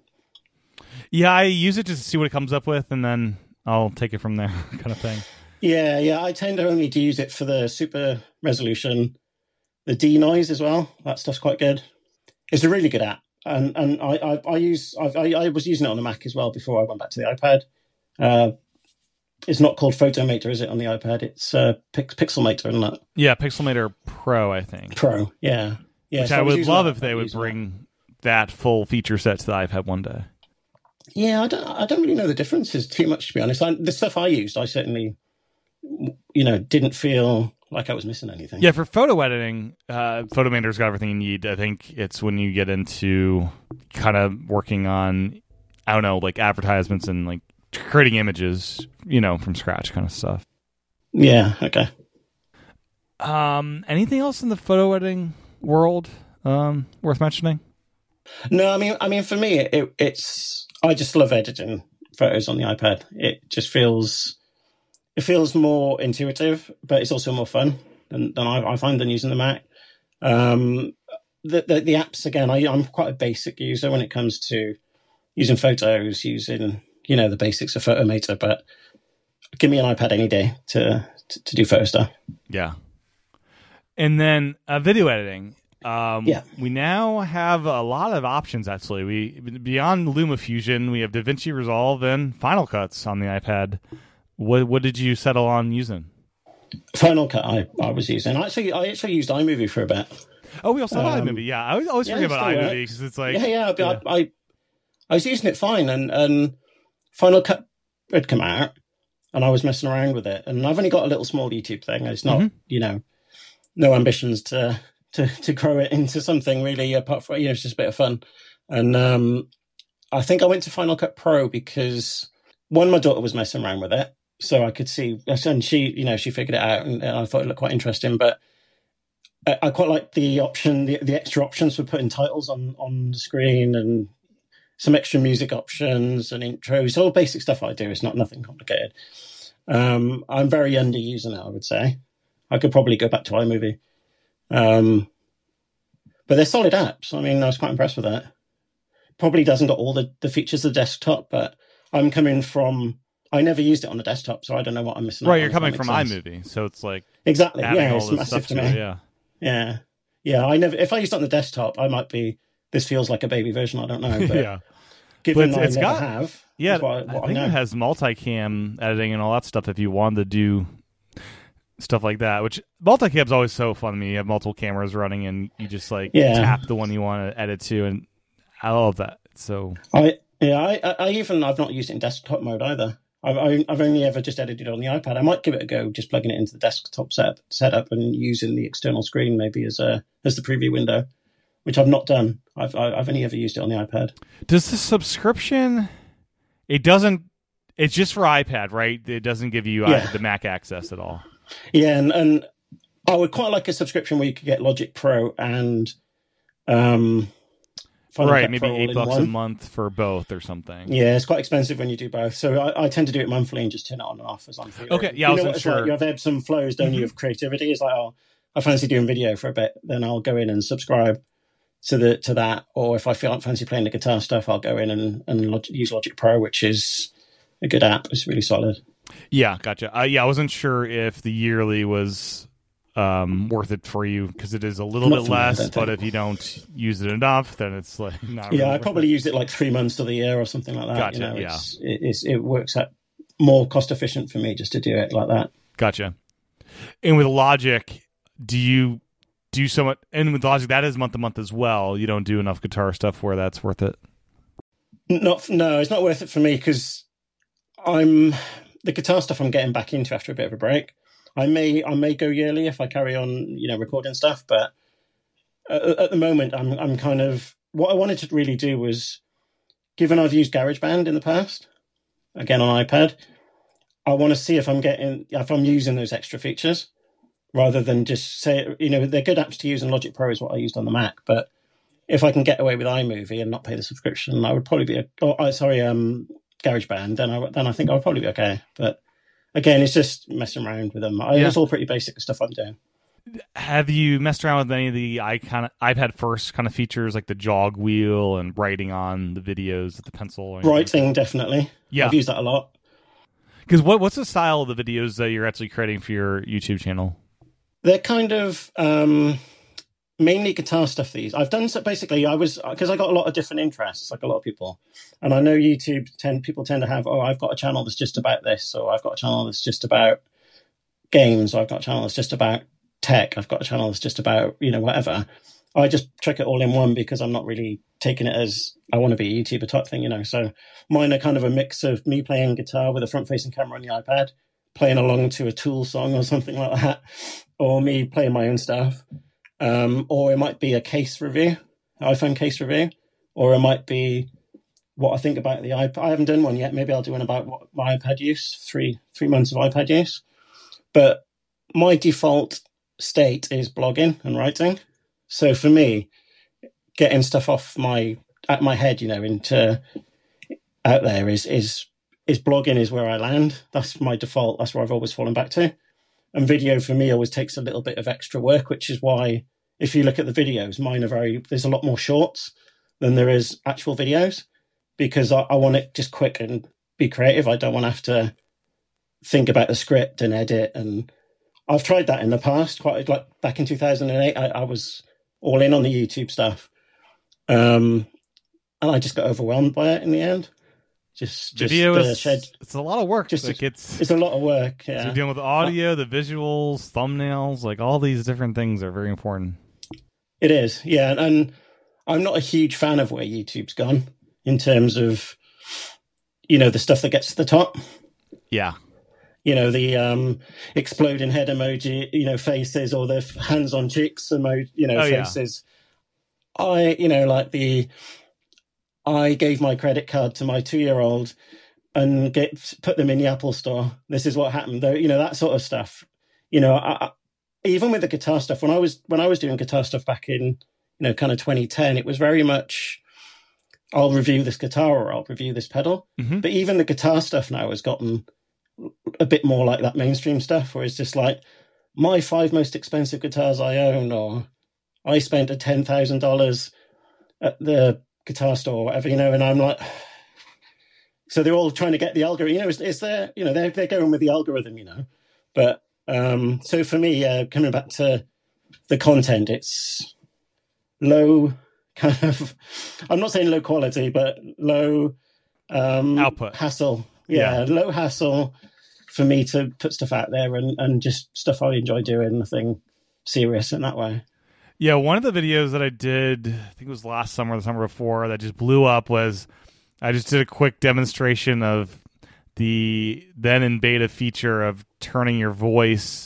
Yeah, I use it just to see what it comes up with, and then I'll take it from there, kind of thing. Yeah, yeah. I tend to only to use it for the super resolution, the denoise as well. That stuff's quite good. It's a really good app, and and I I, I use I, I I was using it on the Mac as well before I went back to the iPad. Uh, it's not called Photomator, is it, on the iPad? It's uh, Pix, Pixelmator, isn't it? Yeah, Pixelmator Pro, I think. Pro, yeah, yeah. Which so I was would using love that- if they would using bring that full feature set to the iPad one day. that. Yeah, I don't I don't really know the differences too much, to be honest. I, the stuff I used, I certainly, you know, didn't feel like I was missing anything. Yeah, for photo editing, uh, Photomator's got everything you need. I think it's when you get into kind of working on, I don't know, like advertisements and like creating images, you know, from scratch kind of stuff. Yeah. Okay. Um, anything else in the photo editing world um, worth mentioning? No, I mean, I mean, for me, it, it's I just love editing photos on the iPad. It just feels it feels more intuitive, but it's also more fun than, than I, I find than using the Mac. Um, the, the the apps again, I, I'm quite a basic user when it comes to using photos, using you know the basics of Photomator. But give me an iPad any day to to, to do photo stuff. Yeah. And then uh, video editing. Um, Yeah. We now have a lot of options, actually. We beyond LumaFusion, we have DaVinci Resolve and Final Cuts on the iPad. What what did you settle on using? Final Cut, I, I was using. I actually, I actually used iMovie for a bit. Oh, we also have Um, iMovie. Yeah, I always, always yeah, forget it about still iMovie works. because it's like yeah, yeah. yeah. I, I, I was using it fine, and, and Final Cut had come out, and I was messing around with it. And I've only got a little small YouTube thing. It's not, Mhm. you know, no ambitions to, to to grow it into something really apart from, you know, it's just a bit of fun. And um, I think I went to Final Cut Pro because one, my daughter was messing around with it, so I could see, and she, you know, she figured it out, and, and I thought it looked quite interesting. But I, I quite like the option, the, the extra options for putting titles on on the screen, and some extra music options and intros. All basic stuff I do. It's not nothing complicated. Um, I'm very underusing it, I would say. I could probably go back to iMovie. Um, but they're solid apps. I mean, I was quite impressed with that. Probably doesn't got all the, the features of the desktop, but I'm coming from, I never used it on the desktop, so I don't know what I'm missing. right. out You're on, if coming that from makes sense. iMovie, so it's like Exactly. adding Yeah, all it's this massive stuff to to me. it. Yeah. Yeah. Yeah. I never, if I used it on the desktop, I might be, this feels like a baby version. I don't know. But yeah. given But I it's never got- have. Yeah, is what, I what I think know. it has multicam editing and all that stuff if you wanted to do stuff like that, which multicam's always so fun to me. You have multiple cameras running and you just like Yeah. tap the one you want to edit to, and I love that. So I yeah, I, I I even I've not used it in desktop mode either. I've I- I've only ever just edited on the iPad. I might give it a go, just plugging it into the desktop set setup and using the external screen maybe as a as the preview window, which I've not done. I've I've only ever used it on the iPad. does the subscription? It doesn't. It's just for iPad, right? It doesn't give you Yeah. uh, the Mac access at all. Yeah, and, and I would quite like a subscription where you could get Logic Pro and um, Final Right, Cut maybe Pro all eight in bucks one. a month for both or something. Yeah, it's quite expensive when you do both. So I, I tend to do it monthly and just turn it on and off as I'm feeling. Okay, yeah, I you know wasn't what it's sure. like? You have ebbs and flows, don't Mhm. you, of creativity? It's like, oh, I fancy doing video for a bit, then I'll go in and subscribe to the to that. Or if I feel like fancy playing the guitar stuff, I'll go in and, and log- use Logic Pro, which is a good app. It's really solid. Yeah, gotcha. Uh, yeah, I wasn't sure if the yearly was um, worth it for you because it is a little Not bit for me, I less, don't but think. if you don't use it enough, then it's like not. Yeah, really I worth probably it. used it like three months of the year or something like that. Gotcha, You know, yeah. it's, it, it's, it works out more cost efficient for me just to do it like that. Gotcha. And with Logic, do you do so much? And with Logic, that is month to month as well. You don't do enough guitar stuff where that's worth it. Not no, it's not worth it for me because I'm the guitar stuff I'm getting back into after a bit of a break. I may I may go yearly if I carry on, you know, recording stuff, but at, at the moment I'm I'm kind of what I wanted to really do was, given I've used GarageBand in the past, again on iPad, I want to see if I'm getting if I'm using those extra features rather than just say, you know, they're good apps to use, and Logic Pro is what I used on the Mac, but if I can get away with iMovie and not pay the subscription, I would probably be a oh, oh sorry um GarageBand, then I then I think I would probably be okay. But again, it's just messing around with them. I, Yeah. It's all pretty basic stuff I'm doing. Have you messed around with any of the icon, iPad first kind of features like the jog wheel and writing on the videos with the pencil? Or anything? Writing, definitely. Yeah. I've used that a lot. Because what what's the style of the videos that you're actually creating for your YouTube channel? They're kind of um, mainly guitar stuff. These I've done so basically. I was because I got a lot of different interests, like a lot of people, and I know YouTube tend people tend to have. Oh, I've got a channel that's just about this, or I've got a channel that's just about games, or I've got a channel that's just about tech. I've got a channel that's just about you know whatever. I just chuck it all in one because I'm not really taking it as I want to be a YouTuber type thing, you know. So mine are kind of a mix of me playing guitar with a front-facing camera on the iPad, playing along to a Tool song or something like that, or me playing my own stuff. Um, or it might be a case review, iPhone case review, or it might be what I think about the iPad. I haven't done one yet. Maybe I'll do one about what my iPad use, three three months of iPad use. But my default state is blogging and writing. So for me, getting stuff off my at my head, you know, into out there is is is blogging is where I land. That's my default. That's where I've always fallen back to. And video for me always takes a little bit of extra work, which is why if you look at the videos, mine are very. There's a lot more shorts than there is actual videos because I, I want it just quick and be creative. I don't want to have to think about the script and edit. And I've tried that in the past. Quite like back in two thousand eight, I, I was all in on the YouTube stuff. Um, and I just got overwhelmed by it in the end. Just, just Video uh, is shed. it's a lot of work. Just like it's, It's a lot of work. so Yeah. you're dealing with audio, the visuals, thumbnails, like all these different things are very important. It is. Yeah. And, and I'm not a huge fan of where YouTube's gone in terms of, you know, the stuff that gets to the top. Yeah. You know, the um, exploding head emoji, you know, faces, or the hands on cheeks emoji, you know, Oh, yeah. faces. I, you know, like the, I gave my credit card to my two-year-old and get put them in the Apple store. This is what happened, though. You know, that sort of stuff. You know, I, I, even with the guitar stuff, when I was when I was doing guitar stuff back in, you know, kind of twenty ten, it was very much, I'll review this guitar or I'll review this pedal. Mhm. But even the guitar stuff now has gotten a bit more like that mainstream stuff, where it's just like my five most expensive guitars I own, or I spent a ten thousand dollars at the guitar store or whatever, you know, and I'm like, so they're all trying to get the algorithm, you know, is, is there, you know, they're, they're going with the algorithm, you know, but um, so for me, uh, coming back to the content, it's low kind of, I'm not saying low quality, but low um, output hassle. Yeah, yeah, low hassle for me to put stuff out there and, and just stuff I enjoy doing, nothing serious in that way. Yeah, one of the videos that I did, I think it was last summer or the summer before, that just blew up was I just did a quick demonstration of the then in beta feature of turning your voice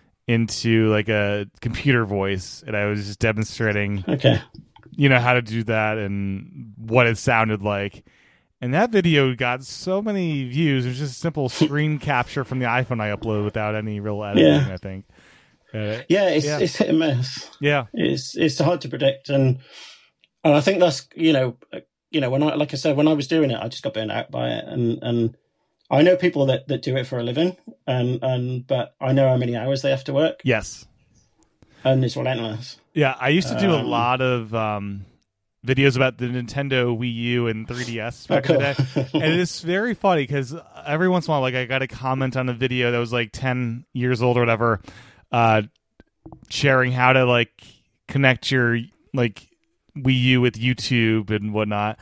into like a computer voice, and I was just demonstrating, okay, you know, how to do that and what it sounded like. And that video got so many views. It was just a simple screen capture from the iPhone I uploaded without any real editing, yeah. I think. Uh, yeah, it's yeah. it's hit and miss. Yeah, it's it's hard to predict, and and I think that's you know you know when I like I said when I was doing it, I just got burned out by it, and and I know people that, that do it for a living, and and but I know how many hours they have to work. Yes, and it's relentless. Yeah, I used to do um, a lot of um, videos about the Nintendo Wii U and three D S back oh, cool. in the day, and it's very funny because every once in a while, like I got a comment on a video that was like ten years old or whatever. Uh, sharing how to like connect your like Wii U with YouTube and whatnot,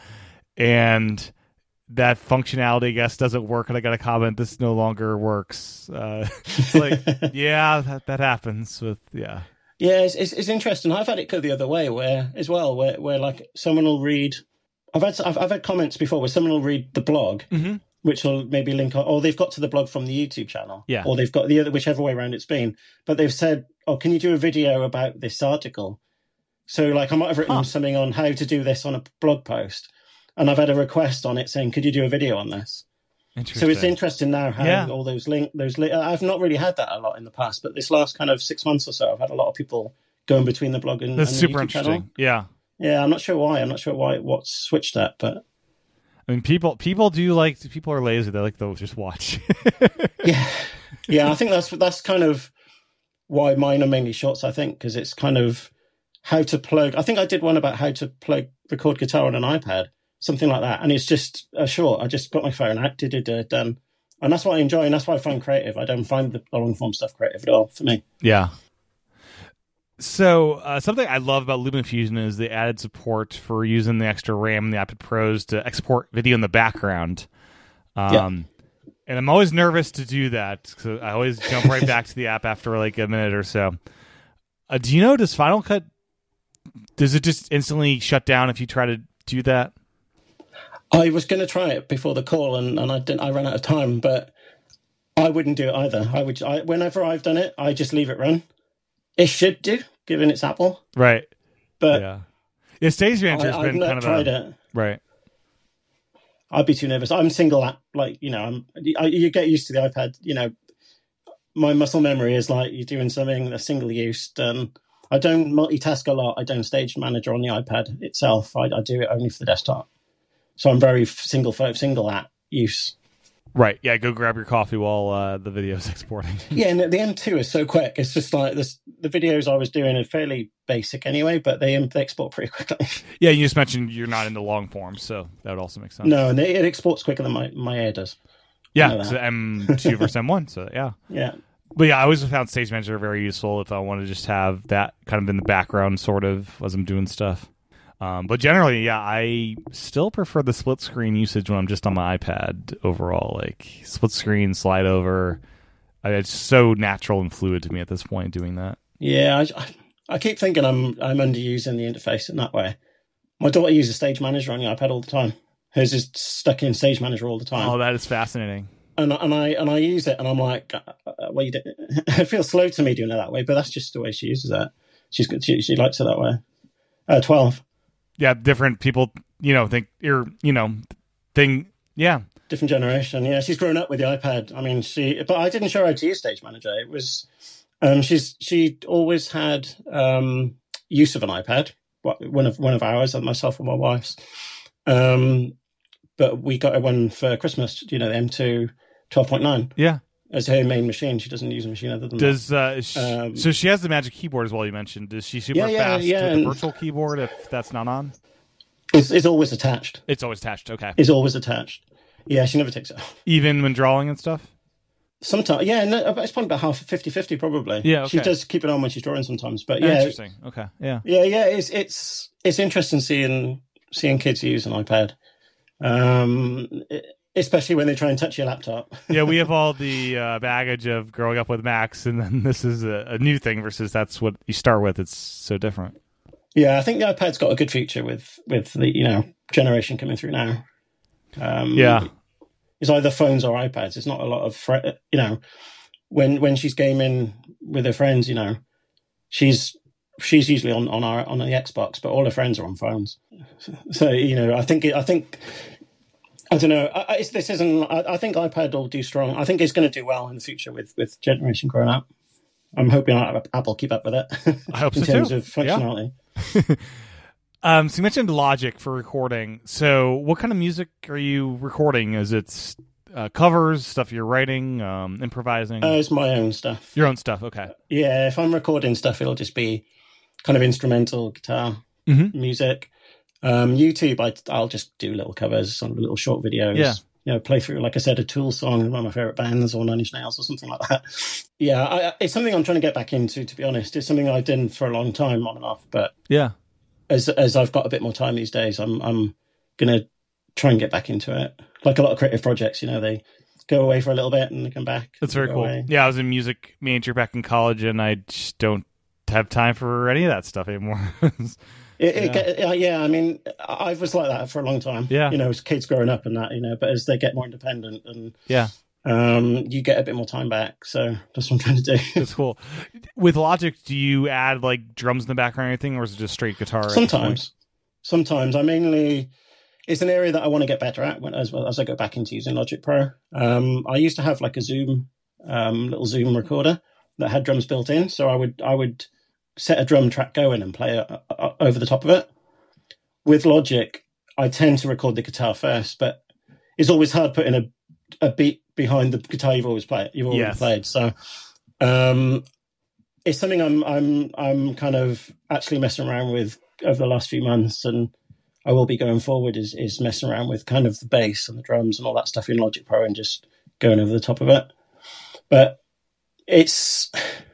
and that functionality I guess doesn't work. And I got a comment, this no longer works. Uh, it's like, yeah, that that happens with yeah, yeah. It's, it's it's interesting. I've had it go the other way where as well, where where like someone will read. I've had I've, I've had comments before where someone will read the blog. Mm-hmm. Which will maybe link, or they've got to the blog from the YouTube channel, yeah, or they've got the other, whichever way around it's been. But they've said, "Oh, can you do a video about this article?" So, like, I might have written huh. something on how to do this on a blog post, and I've had a request on it saying, "Could you do a video on this?" So it's interesting now how yeah. all those link, those. Li- I've not really had that a lot in the past, but this last kind of six months or so, I've had a lot of people going between the blog and, That's and the super YouTube interesting. channel. Yeah, yeah. I'm not sure why. I'm not sure why what's switched that, but. I mean, people people do like people are lazy. They like to just watch. yeah, yeah. I think that's that's kind of why mine are mainly shorts. I think because it's kind of how to plug. I think I did one about how to plug record guitar on an iPad, something like that. And it's just a short. I just got my phone out, did it, done, and that's what I enjoy. And that's why I find creative. I don't find the long form stuff creative at all for me. Yeah. So uh, something I love about LumaFusion is the added support for using the extra RAM in the iPad Pros to export video in the background. Um, yeah. And I'm always nervous to do that, so I always jump right back to the app after like a minute or so. Uh, do you know, does Final Cut, does it just instantly shut down if you try to do that? I was going to try it before the call, and, and I didn't. I ran out of time, but I wouldn't do it either. I would. I, whenever I've done it, I just leave it run. It should do, given it's Apple. Right. But yeah, yeah Stage Manager's I, been I've kind of tried a, it. Right. I'd be too nervous. I'm single app, like, you know, I'm, I, you get used to the iPad, you know, my muscle memory is like you're doing something that's single use. Um, I don't multitask a lot. I don't Stage Manager on the iPad itself. I, I do it only for the desktop. So I'm very single single app use. Right. Yeah. Go grab your coffee while uh, the video's exporting. Yeah. And the M two is so quick. It's just like this. The videos I was doing are fairly basic anyway, but they, they export pretty quickly. Yeah. You just mentioned you're not into long form, so that would also make sense. No, and it, it exports quicker than my, my Air does. Yeah. It's M two versus M one. So yeah. Yeah. But yeah, I always found Stage Manager very useful if I want to just have that kind of in the background, sort of, as I'm doing stuff. Um, but generally, yeah, I still prefer the split screen usage when I'm just on my iPad overall. Like split screen, slide over. I, it's so natural and fluid to me at this point doing that. Yeah, I, I keep thinking I'm I'm underusing the interface in that way. My daughter uses Stage Manager on the iPad all the time. Hers is stuck in Stage Manager all the time. Oh, that is fascinating. And and I and I use it, and I'm like, uh, well, you don't, it feels slow to me doing it that way, but that's just the way she uses it. She's she she likes it that way. Uh, twelve. Yeah, different people, you know, think you're, you know, thing. Yeah, different generation. Yeah, she's grown up with the iPad. I mean, she, but I didn't show her how to use Stage Manager. It was, um, she's she always had um use of an iPad. One of one of ours, myself and my wife's. Um, but we got her one for Christmas. You know, the M two twelve point nine. Yeah. As her main machine. She doesn't use a machine other than Does, that. Uh, she, um, so she has the Magic Keyboard as well, you mentioned. Does she super yeah, yeah, fast yeah, with and the virtual keyboard if that's not on? It's, it's always attached. It's always attached, okay. It's always attached. Yeah, she never takes it off. Even when drawing and stuff? Sometimes, yeah, no, it's probably about half fifty-fifty probably. Yeah, okay. She does keep it on when she's drawing sometimes, but yeah, interesting. Okay, yeah, yeah, yeah. It's it's it's interesting seeing seeing kids use an iPad, um, especially when they try and touch your laptop. Yeah, we have all the uh, baggage of growing up with Macs, and then this is a, a new thing versus that's what you start with. It's so different. Yeah, I think the iPad's got a good feature with with the you know generation coming through now. Um, yeah. It's either phones or iPads. It's not a lot of, fr- you know, when when she's gaming with her friends, you know, she's she's usually on on our on the Xbox, but all her friends are on phones. So you know, I think it, I think I don't know. I, it's, this isn't. I, I think iPad will do strong. I think it's going to do well in the future with with generation growing up. I'm hoping Apple keep up with it. I hope in so terms too. of functionality. Yeah. Um, so you mentioned Logic for recording. So what kind of music are you recording? Is it uh, covers, stuff you're writing, um, improvising? Uh, it's my own stuff. Your own stuff, okay. Yeah, if I'm recording stuff, it'll just be kind of instrumental guitar mm-hmm. music. Um, YouTube, I, I'll just do little covers, some little short videos. Yeah. You know, play through, like I said, a Tool song, one of my favourite bands, or Nine Inch Nails, or something like that. Yeah, I, it's something I'm trying to get back into, to be honest. It's something I've done for a long time, on and off, but... Yeah. As as I've got a bit more time these days, I'm I'm gonna try and get back into it. Like a lot of creative projects, you know, they go away for a little bit and they come back. That's very cool. Away. Yeah, I was in music major back in college, and I just don't have time for any of that stuff anymore. it, it yeah. Get, uh, yeah, I mean, I was like that for a long time. Yeah, you know, as kids growing up and that, you know, but as they get more independent and yeah. Um, you get a bit more time back, so that's what I'm trying to do. That's cool. With Logic, do you add like drums in the background or anything, or is it just straight guitar? Sometimes, sometimes. I mainly, it's an area that I want to get better at when, as well as I go back into using Logic Pro. Um, I used to have like a Zoom, um, little Zoom recorder that had drums built in, so I would I would set a drum track going and play it over the top of it. With Logic, I tend to record the guitar first, but it's always hard putting a a beat behind the guitar you've always played. You've already yes. played, so um, it's something I'm I'm I'm kind of actually messing around with over the last few months, and I will be going forward. Is is messing around with kind of the bass and the drums and all that stuff in Logic Pro, and just going over the top of it. But it's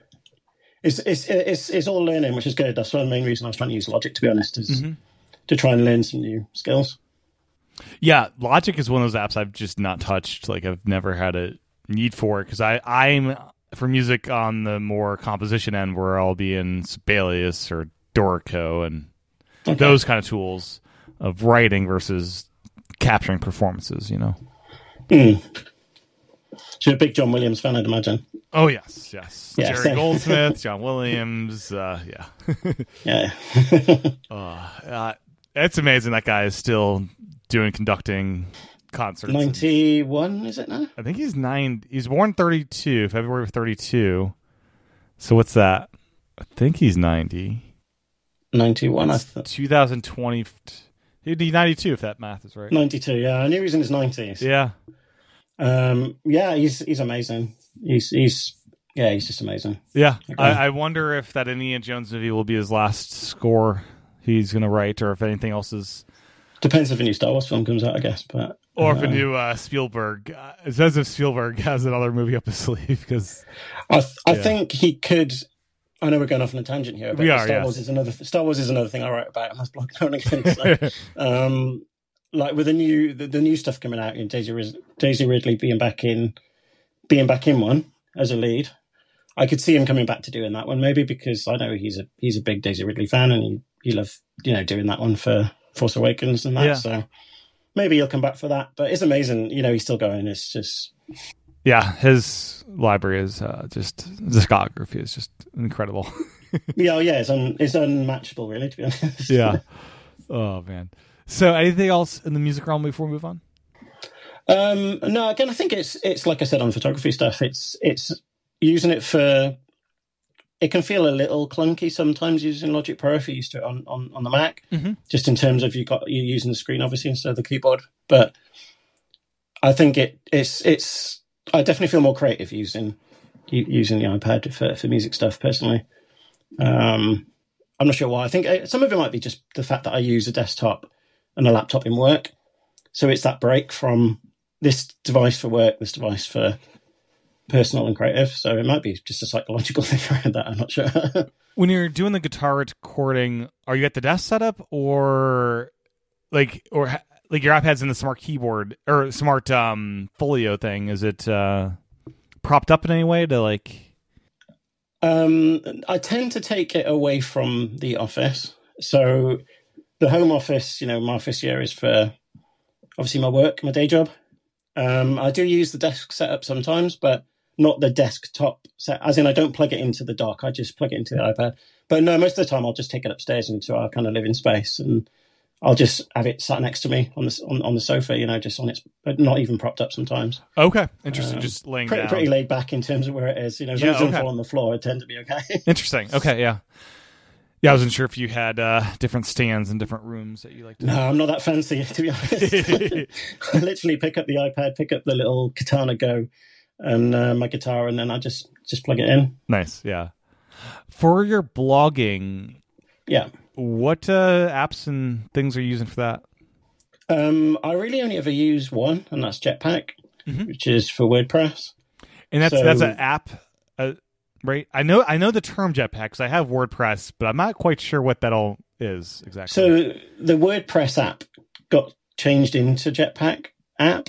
it's it's it's, it's all learning, which is good. That's one of the main reason I was trying to use Logic, to be honest, is mm-hmm. to try and learn some new skills. Yeah, Logic is one of those apps I've just not touched. Like, I've never had a need for it, because I I'm for music on the more composition end, where I'll be in Sibelius or Dorico and okay. those kind of tools of writing versus capturing performances. You know. Mm. So you're a big John Williams fan, I'd imagine. Oh yes, yes. Yeah, Jerry same. Goldsmith, John Williams. Uh, yeah. yeah. uh, uh, it's amazing that guy is still doing conducting concerts. ninety-one, is it now? I think he's nine. He's born thirty-two, February of thirty-two. So what's that? I think he's ninety. ninety-one, I thought. twenty twenty. He'd be ninety-two if that math is right. ninety-two, yeah. I knew he was in his nineties. Yeah. Um, yeah, he's he's amazing. He's he's yeah, he's just amazing. Yeah. I, I wonder if that Indiana Jones movie will be his last score he's going to write, or if anything else is. Depends if a new Star Wars film comes out, I guess. But or if uh, a new uh, Spielberg. Uh, it says if Spielberg has another movie up his sleeve, because I th- I yeah. think he could. I know we're going off on a tangent here, but we are, Star yes. Wars is another Star Wars is another thing I write about in my blog now and again. So, um, like with the new the, the new stuff coming out, in Daisy Riz- Daisy Ridley being back in being back in one as a lead, I could see him coming back to doing that one. Maybe because I know he's a he's a big Daisy Ridley fan, and he he loved you know doing that one for Force Awakens and that. Yeah. So maybe he'll come back for that. But it's amazing, you know, he's still going. It's just yeah, his library is uh, just discography is just incredible. yeah, yeah, it's un, it's unmatchable, really, to be honest. Yeah. Oh man. So, anything else in the music realm before we move on? Um, no, again, I think it's it's like I said on photography stuff. It's it's using it for. It can feel a little clunky sometimes using Logic Pro if you're used to it on, on, on the Mac, mm-hmm. just in terms of you got you using the screen obviously instead of the keyboard. But I think it it's it's I definitely feel more creative using using the iPad for, for music stuff personally. Um, I'm not sure why. I think some of it might be just the fact that I use a desktop and a laptop in work, so it's that break from this device for work, this device for personal and creative. So it might be just a psychological thing around that. I'm not sure. When you're doing the guitar recording, are you at the desk setup or like or like your iPad's in the smart keyboard or smart um, folio thing? Is it uh, propped up in any way to like? Um, I tend to take it away from the office. So the home office, you know, my office here is for obviously my work, my day job. Um, I do use the desk setup sometimes, but not the desktop set. As in, I don't plug it into the dock. I just plug it into the iPad. But no, most of the time I'll just take it upstairs into our kind of living space, and I'll just have it sat next to me on the on, on the sofa. You know, just on its, but not even propped up sometimes. Okay, interesting. Um, just laying pretty, down. Pretty laid back in terms of where it is. You know, as yeah, long as it okay. doesn't fall on the floor, I tend to be okay. Interesting. Okay, yeah. Yeah, I wasn't sure if you had uh, different stands in different rooms that you like to. No, I'm not that fancy, to be honest. I literally pick up the iPad, pick up the little Katana Go and uh, my guitar, and then I just, just plug it in. Nice, yeah. For your blogging, yeah, what uh, apps and things are you using for that? Um, I really only ever use one, and that's Jetpack, mm-hmm. which is for WordPress. And that's so, that's an app. Uh, Right, I know. I know the term Jetpack because I have WordPress, but I'm not quite sure what that all is exactly. So the WordPress app got changed into Jetpack app.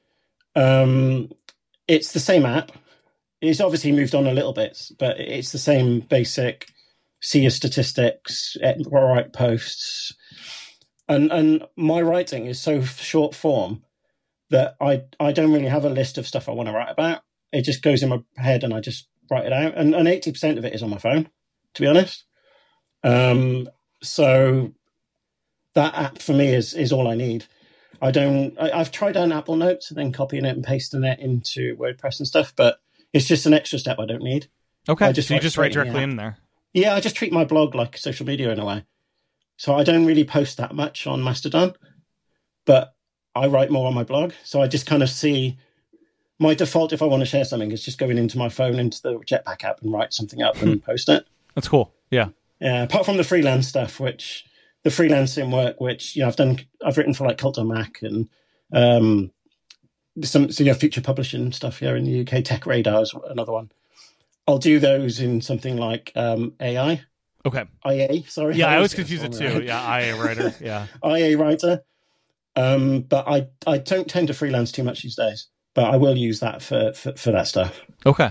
Um, it's the same app. It's obviously moved on a little bit, but it's the same basic. See your statistics, write posts, and and my writing is so short form that I I don't really have a list of stuff I want to write about. It just goes in my head, and I just write it out, and, and eighty percent of it is on my phone, to be honest. Um, so that app for me is is all I need. I don't. I, I've tried on Apple Notes and then copying it and pasting it into WordPress and stuff, but it's just an extra step I don't need. Okay, I just so you just write directly in, in there. Yeah, I just treat my blog like social media in a way. So I don't really post that much on Mastodon, but I write more on my blog. So I just kind of see. My default, if I want to share something, is just going into my phone, into the Jetpack app, and write something up and post it. That's cool. Yeah. Yeah. Apart from the freelance stuff, which the freelancing work, which you know, I've done, I've written for like Cult on Mac and um, some, so yeah, future publishing stuff here in the U K. Tech Radar is another one. I'll do those in something like um, A I. Okay. I A. Sorry. Yeah, I always confuse it too. Right. Yeah, I A writer. Yeah. I A writer. Um, but I I don't tend to freelance too much these days. But I will use that for, for, for that stuff. Okay.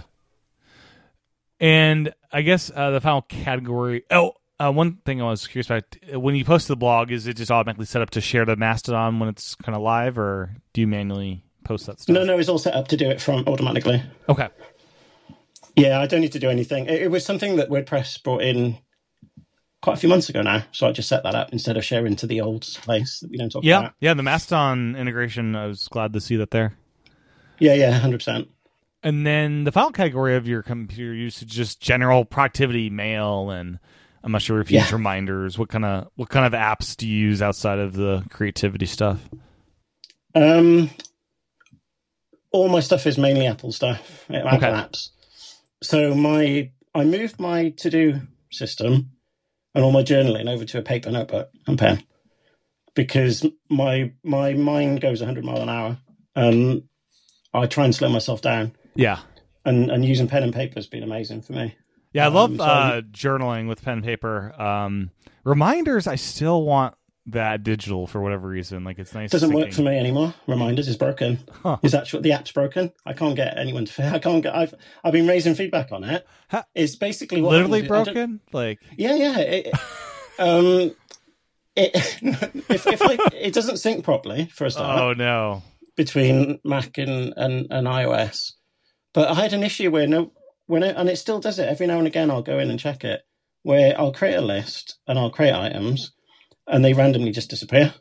And I guess uh, the final category... Oh, uh, one thing I was curious about. When you post to the blog, is it just automatically set up to share to Mastodon when it's kind of live, or do you manually post that stuff? No, no, it's all set up to do it from automatically. Okay. Yeah, I don't need to do anything. It, it was something that WordPress brought in quite a few months ago now, so I just set that up instead of sharing to the old place that we don't talk yeah, about. Yeah, the Mastodon integration, I was glad to see that there. Yeah, yeah, one hundred percent. And then the final category of your computer usage is just general productivity, mail, and I'm not sure if you yeah. use reminders. What kind of what kind of apps do you use outside of the creativity stuff? Um, all my stuff is mainly Apple stuff, Apple okay. apps. So my I moved my to-do system and all my journaling over to a paper notebook and pen because my my mind goes one hundred mile an hour. Um. I try and slow myself down. Yeah. And and using pen and paper has been amazing for me. Yeah, I love um, so uh, journaling with pen and paper. Um, reminders, I still want that digital for whatever reason. Like it's nice. It doesn't thinking. work for me anymore. Reminders is broken. Huh. Is actually the app's broken? I can't get anyone to. I can't get. I've I've been raising feedback on it. Ha- it's basically what literally happens. broken. Like yeah, yeah. It, um, it if if I, it doesn't sync properly for a start. Oh no. Between Mac and, and, and iOS. But I had an issue where no when I, and it still does it every now and again. I'll go in and check it where I'll create a list and I'll create items and they randomly just disappear.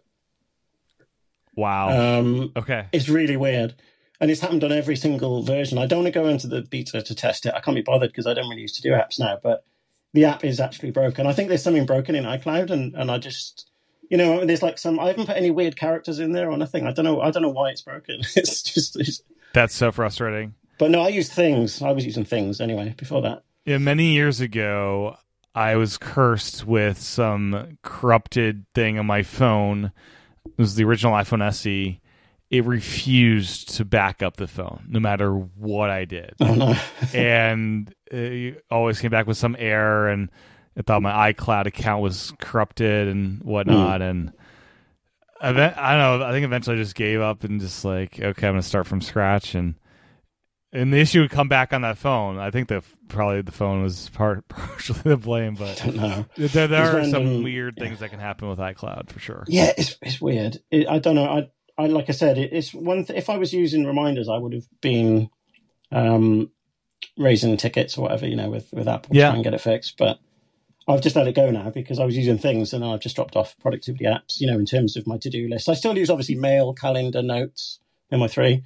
Wow. Um, okay. It's really weird. And it's happened on every single version. I don't want to go into the beta to test it. I can't be bothered because I don't really use to do apps now, but the app is actually broken. I think there's something broken in iCloud and, and I just You know, there's like some. I haven't put any weird characters in there or nothing. I don't know. I don't know why it's broken. It's just. It's, That's so frustrating. But no, I use Things. I was using Things anyway before that. Yeah, many years ago, I was cursed with some corrupted thing on my phone. It was the original iPhone S E, it refused to back up the phone, no matter what I did. Oh, no. And it always came back with some error, and I thought my iCloud account was corrupted and whatnot. Mm. And event, I don't know, I think eventually I just gave up and just like, okay, I'm going to start from scratch. And and the issue would come back on that phone. I think that probably the phone was part partially to blame, but I don't know. there, there are random, some weird yeah. things that can happen with iCloud for sure. Yeah, it's it's weird. It, I don't know. I I like I said, it, it's one. Th- if I was using reminders, I would have been um, raising tickets or whatever, you know, with with Apple yeah. to try and get it fixed. But I've just let it go now because I was using things, and I've just dropped off productivity apps. You know, in terms of my to do list, I still use obviously Mail, Calendar, Notes, M I three.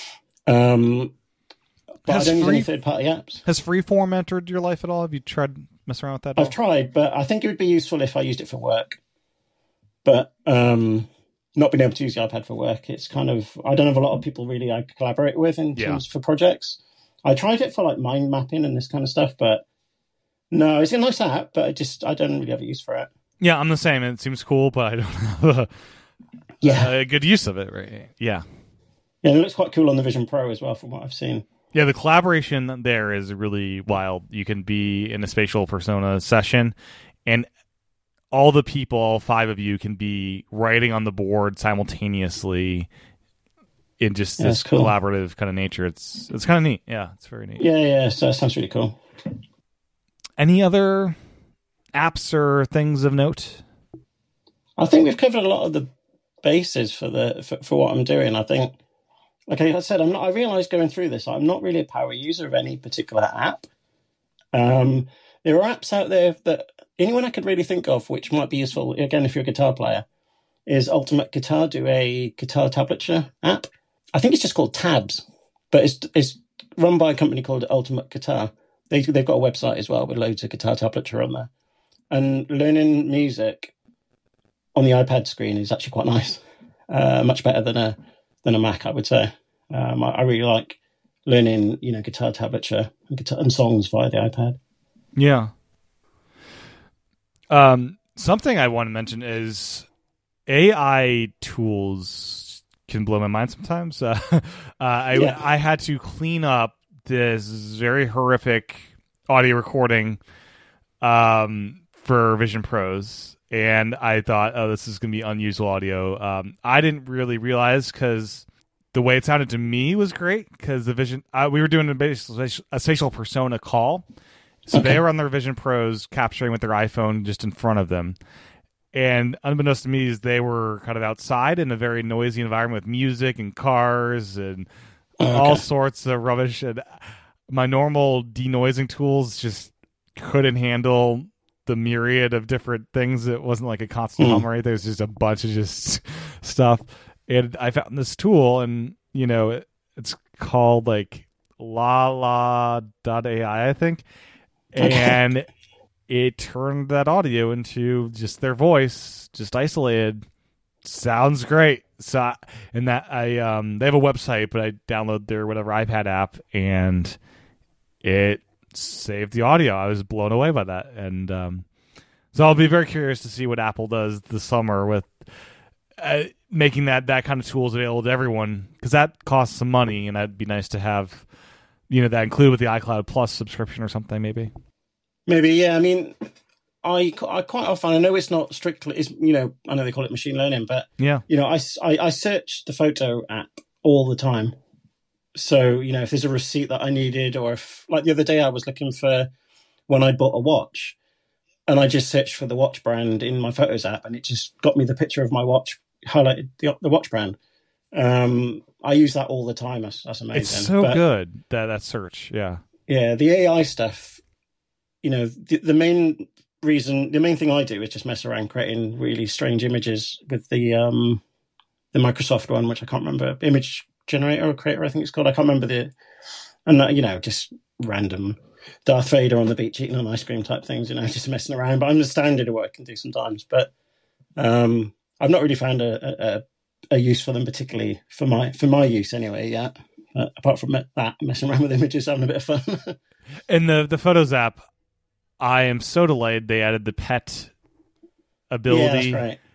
Um, But has I don't free, use any third-party apps. Has Freeform entered your life at all? Have you tried messing around with that at I've all? tried, but I think it would be useful if I used it for work. But um, not being able to use the iPad for work, it's kind of... I don't have a lot of people really I collaborate with in yeah. terms for projects. I tried it for like mind mapping and this kind of stuff, but no, it's a nice app, but I just I don't really have a use for it. Yeah, I'm the same. It seems cool, but I don't have a, yeah. a good use of it, right? Yeah. Yeah, it looks quite cool on the Vision Pro as well, from what I've seen. Yeah, the collaboration there is really wild. You can be in a spatial persona session, and all the people, all five of you, can be writing on the board simultaneously in just yeah, this cool. collaborative kind of nature. It's it's kind of neat. Yeah, it's very neat. Yeah, yeah, so that sounds really cool. Any other apps or things of note? I think we've covered a lot of the bases for the for, for what I'm doing. I think. Like I said, I'm not, I realised going through this, I'm not really a power user of any particular app. Um, there are apps out there that anyone I could really think of which might be useful, again, if you're a guitar player, is Ultimate Guitar do a guitar tablature app. I think it's just called Tabs, but it's it's run by a company called Ultimate Guitar. They, they've got a website as well with loads of guitar tablature on there. And learning music on the iPad screen is actually quite nice. Uh, much better than a than a Mac, I would say. Um, I, I really like learning, you know, guitar tablature and, guitar, and songs via the iPad. Yeah. Um, something I want to mention is A I tools can blow my mind sometimes. Uh, uh, I yeah. I had to clean up this very horrific audio recording um, for Vision Pros. And I thought, oh, this is going to be unusable audio. Um, I didn't really realize because the way it sounded to me was great because the Vision, uh, we were doing a, a spatial persona call. So okay. They were on their Vision Pros capturing with their iPhone just in front of them. And unbeknownst to me, is they were kind of outside in a very noisy environment with music and cars and okay. all sorts of rubbish. And my normal denoising tools just couldn't handle the myriad of different things. It wasn't like a constant hum, right? There's just a bunch of just stuff. And I found this tool, and you know, it, it's called like Lala dot A I, I think. And it turned that audio into just their voice, just isolated. Sounds great. So, and that I um, they have a website, but I download their whatever iPad app, and it saved the audio. I was blown away by that, and um, so I'll be very curious to see what Apple does this summer with uh, making that that kind of tools available to everyone, because that costs some money, and that'd be nice to have, you know, that included with the iCloud Plus subscription or something, maybe. Maybe, yeah. I mean, I, I quite often, I know it's not strictly, it's, you know, I know they call it machine learning, but yeah, you know, I, I, I search the photo app all the time. So, you know, if there's a receipt that I needed, or if, like the other day I was looking for when I bought a watch, and I just searched for the watch brand in my Photos app, and it just got me the picture of my watch, highlighted the, the watch brand. Um, I use that all the time. That's, that's amazing. It's so but, good, that, that search, yeah. Yeah, the A I stuff, you know, the, the main reason, the main thing I do is just mess around creating really strange images with the um, the Microsoft one, which I can't remember, image generator or creator, I think it's called. I can't remember the, and that, you know, just random Darth Vader on the beach eating an ice cream type things, you know, just messing around. But I understand it what I can do sometimes. But um, I've not really found a, a, a use for them, particularly for my for my use anyway. Yet, uh, apart from that, messing around with images, having a bit of fun. In the the Photos app, I am so delighted they added the pet ability. Yeah, that's right.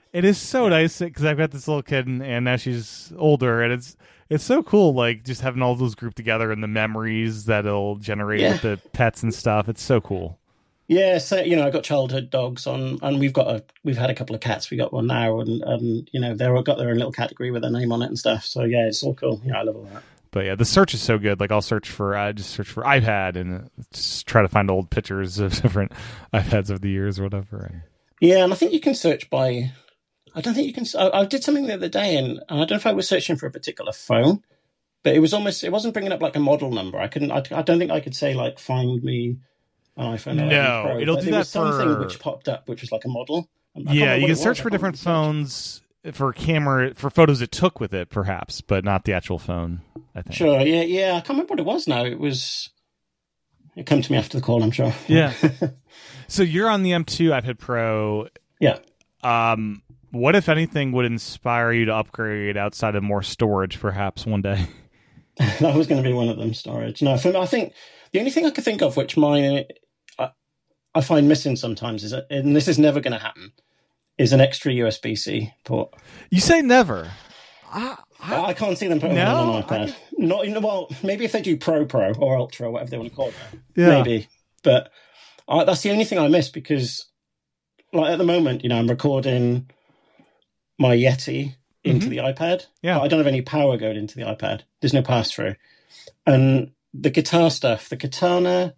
It is so yeah. nice because I've got this little kid and, and now she's older, and it's it's so cool, like just having all those grouped together and the memories that it'll generate yeah. with the pets and stuff. It's so cool. Yeah, so you know, I got childhood dogs on, and we've got a we've had a couple of cats. We got one now, and and you know, they're all got their own little category with their name on it and stuff. So yeah, it's all cool. Yeah, I love all that. But yeah, the search is so good. Like I'll search for I uh, just search for iPad and just try to find old pictures of different iPads of the years or whatever. And... yeah, and I think you can search by. I don't think you can. I, I did something the other day, and I don't know if I was searching for a particular phone, but it was almost it wasn't bringing up like a model number. I couldn't. I, I don't think I could say like find me. An iPhone no, Pro, it'll do there that was for something which popped up, which was like a model. Yeah, you can search for different phones for camera for photos it took with it, perhaps, but not the actual phone. I think. Sure. Yeah. Yeah. I can't remember what it was now. It was. It came to me after the call, I'm sure. Yeah. So you're on the M two iPad Pro. Yeah. Um. What, if anything, would inspire you to upgrade outside of more storage, perhaps one day? That was going to be one of them. Storage. No, for, I think the only thing I could think of, which mine. I find missing sometimes is, and this is never going to happen, is an extra U S B C port. You say never. I, I, I can't see them putting no, one on an iPad. Can... Not in well, maybe if they do Pro Pro or Ultra or whatever they want to call it. Yeah. Maybe, but I, that's the only thing I miss because, like at the moment, you know, I'm recording my Yeti into mm-hmm. the iPad. Yeah, but I don't have any power going into the iPad. There's no pass through, and the guitar stuff, the Katana.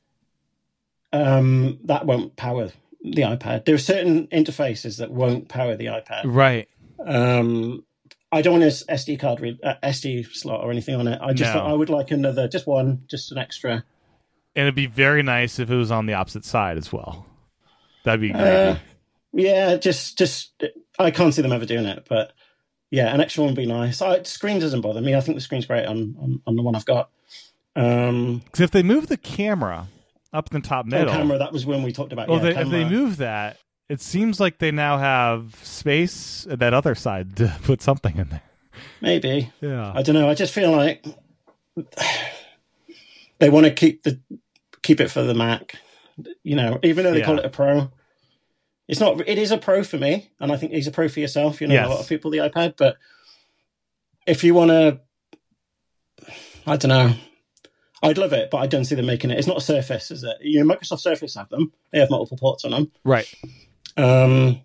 Um, that won't power the iPad. There are certain interfaces that won't power the iPad. Right. Um, I don't want an S D card, read, uh, S D slot or anything on it. I just no. thought I would like another, just one, just an extra. And it'd be very nice if it was on the opposite side as well. That'd be great. Uh, yeah, just, just, I can't see them ever doing it, but yeah, an extra one would be nice. I, screen doesn't bother me. I think the screen's great on, on, on the one I've got. Um, because if they move the camera up in the top middle. Oh, camera, that was when we talked about well, yeah, they, if they move that, it seems like they now have space at that other side to put something in there. Maybe. Yeah. I don't know. I just feel like they want to keep the keep it for the Mac. You know, even though they yeah. call it a Pro. It's not it is a Pro for me, and I think it's a Pro for yourself, you know, yes. a lot of people the iPad, but if you want to I don't know. I'd love it, but I don't see them making it. It's not a Surface, is it? You know, Microsoft Surface have them. They have multiple ports on them. Right. Um,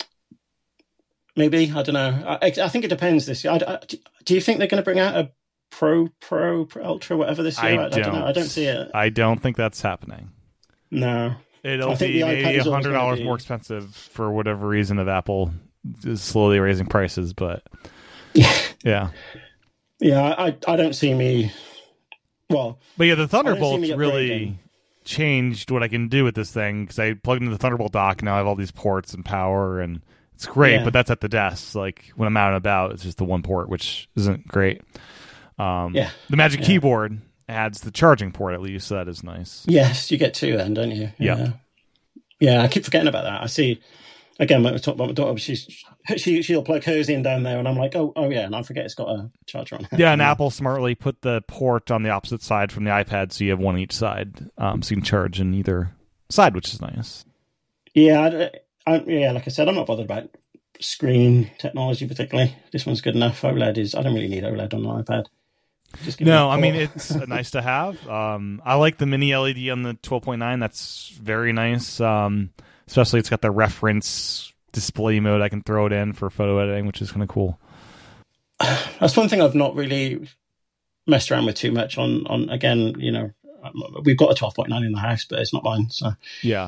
maybe. I don't know. I, I think it depends this year. I, I, do you think they're going to bring out a Pro, Pro, Pro Ultra, whatever this year? I, I, don't, I don't know. I don't see it. I don't think that's happening. No. It'll be maybe one hundred dollars be... more expensive for whatever reason of Apple is slowly raising prices, but yeah. Yeah, I, I don't see me... Well, but yeah, the Thunderbolts really changed what I can do with this thing because I plugged into the Thunderbolt dock. Now I have all these ports and power, and it's great. Yeah. But that's at the desk. Like when I'm out and about, it's just the one port, which isn't great. Um, yeah, the Magic yeah. Keyboard adds the charging port at least, so that is nice. Yes, you get two then, don't you? Yeah, yeah. Yeah, I keep forgetting about that. I see. Again, when we talk about my daughter, she's she she'll plug hers in down there, and I'm like, oh, oh yeah, and I forget it's got a charger on. Yeah, and Apple smartly put the port on the opposite side from the iPad, so you have one each side, um, so you can charge in either side, which is nice. Yeah, I, I, yeah, like I said, I'm not bothered about screen technology particularly. This one's good enough. OLED is. I don't really need OLED on an iPad. Just no, I mean it's nice to have. Um, I like the mini L E D on the twelve point nine. That's very nice. Um, Especially it's got the reference display mode. I can throw it in for photo editing, which is kind of cool. That's one thing I've not really messed around with too much on, on again, you know, we've got a twelve point nine in the house, but it's not mine. So yeah.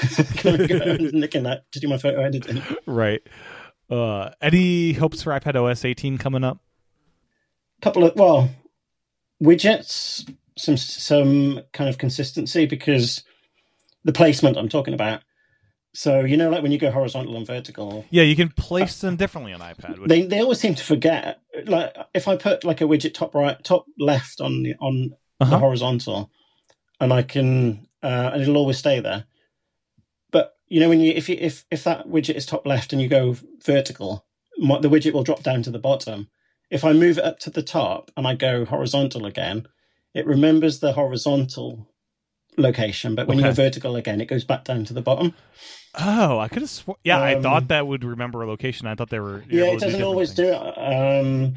Nicking that to do my photo editing. Right. Uh, any hopes for iPad O S eighteen coming up? Couple of, well, widgets, some, some kind of consistency because the placement I'm talking about. So, you know, like when you go horizontal and vertical. Yeah, you can place uh, them differently on iPad. Which... They they always seem to forget. Like if I put like a widget top right, top left on the on uh-huh. the horizontal, and I can, uh, and it'll always stay there. But you know, when you if you if if that widget is top left and you go vertical, the widget will drop down to the bottom. If I move it up to the top and I go horizontal again, it remembers the horizontal location, but when Okay. you go vertical again, it goes back down to the bottom. Oh, I could have sworn. Yeah, Um, I thought that would remember a location. I thought they were. Yeah, able it to doesn't different always things. do it. Um,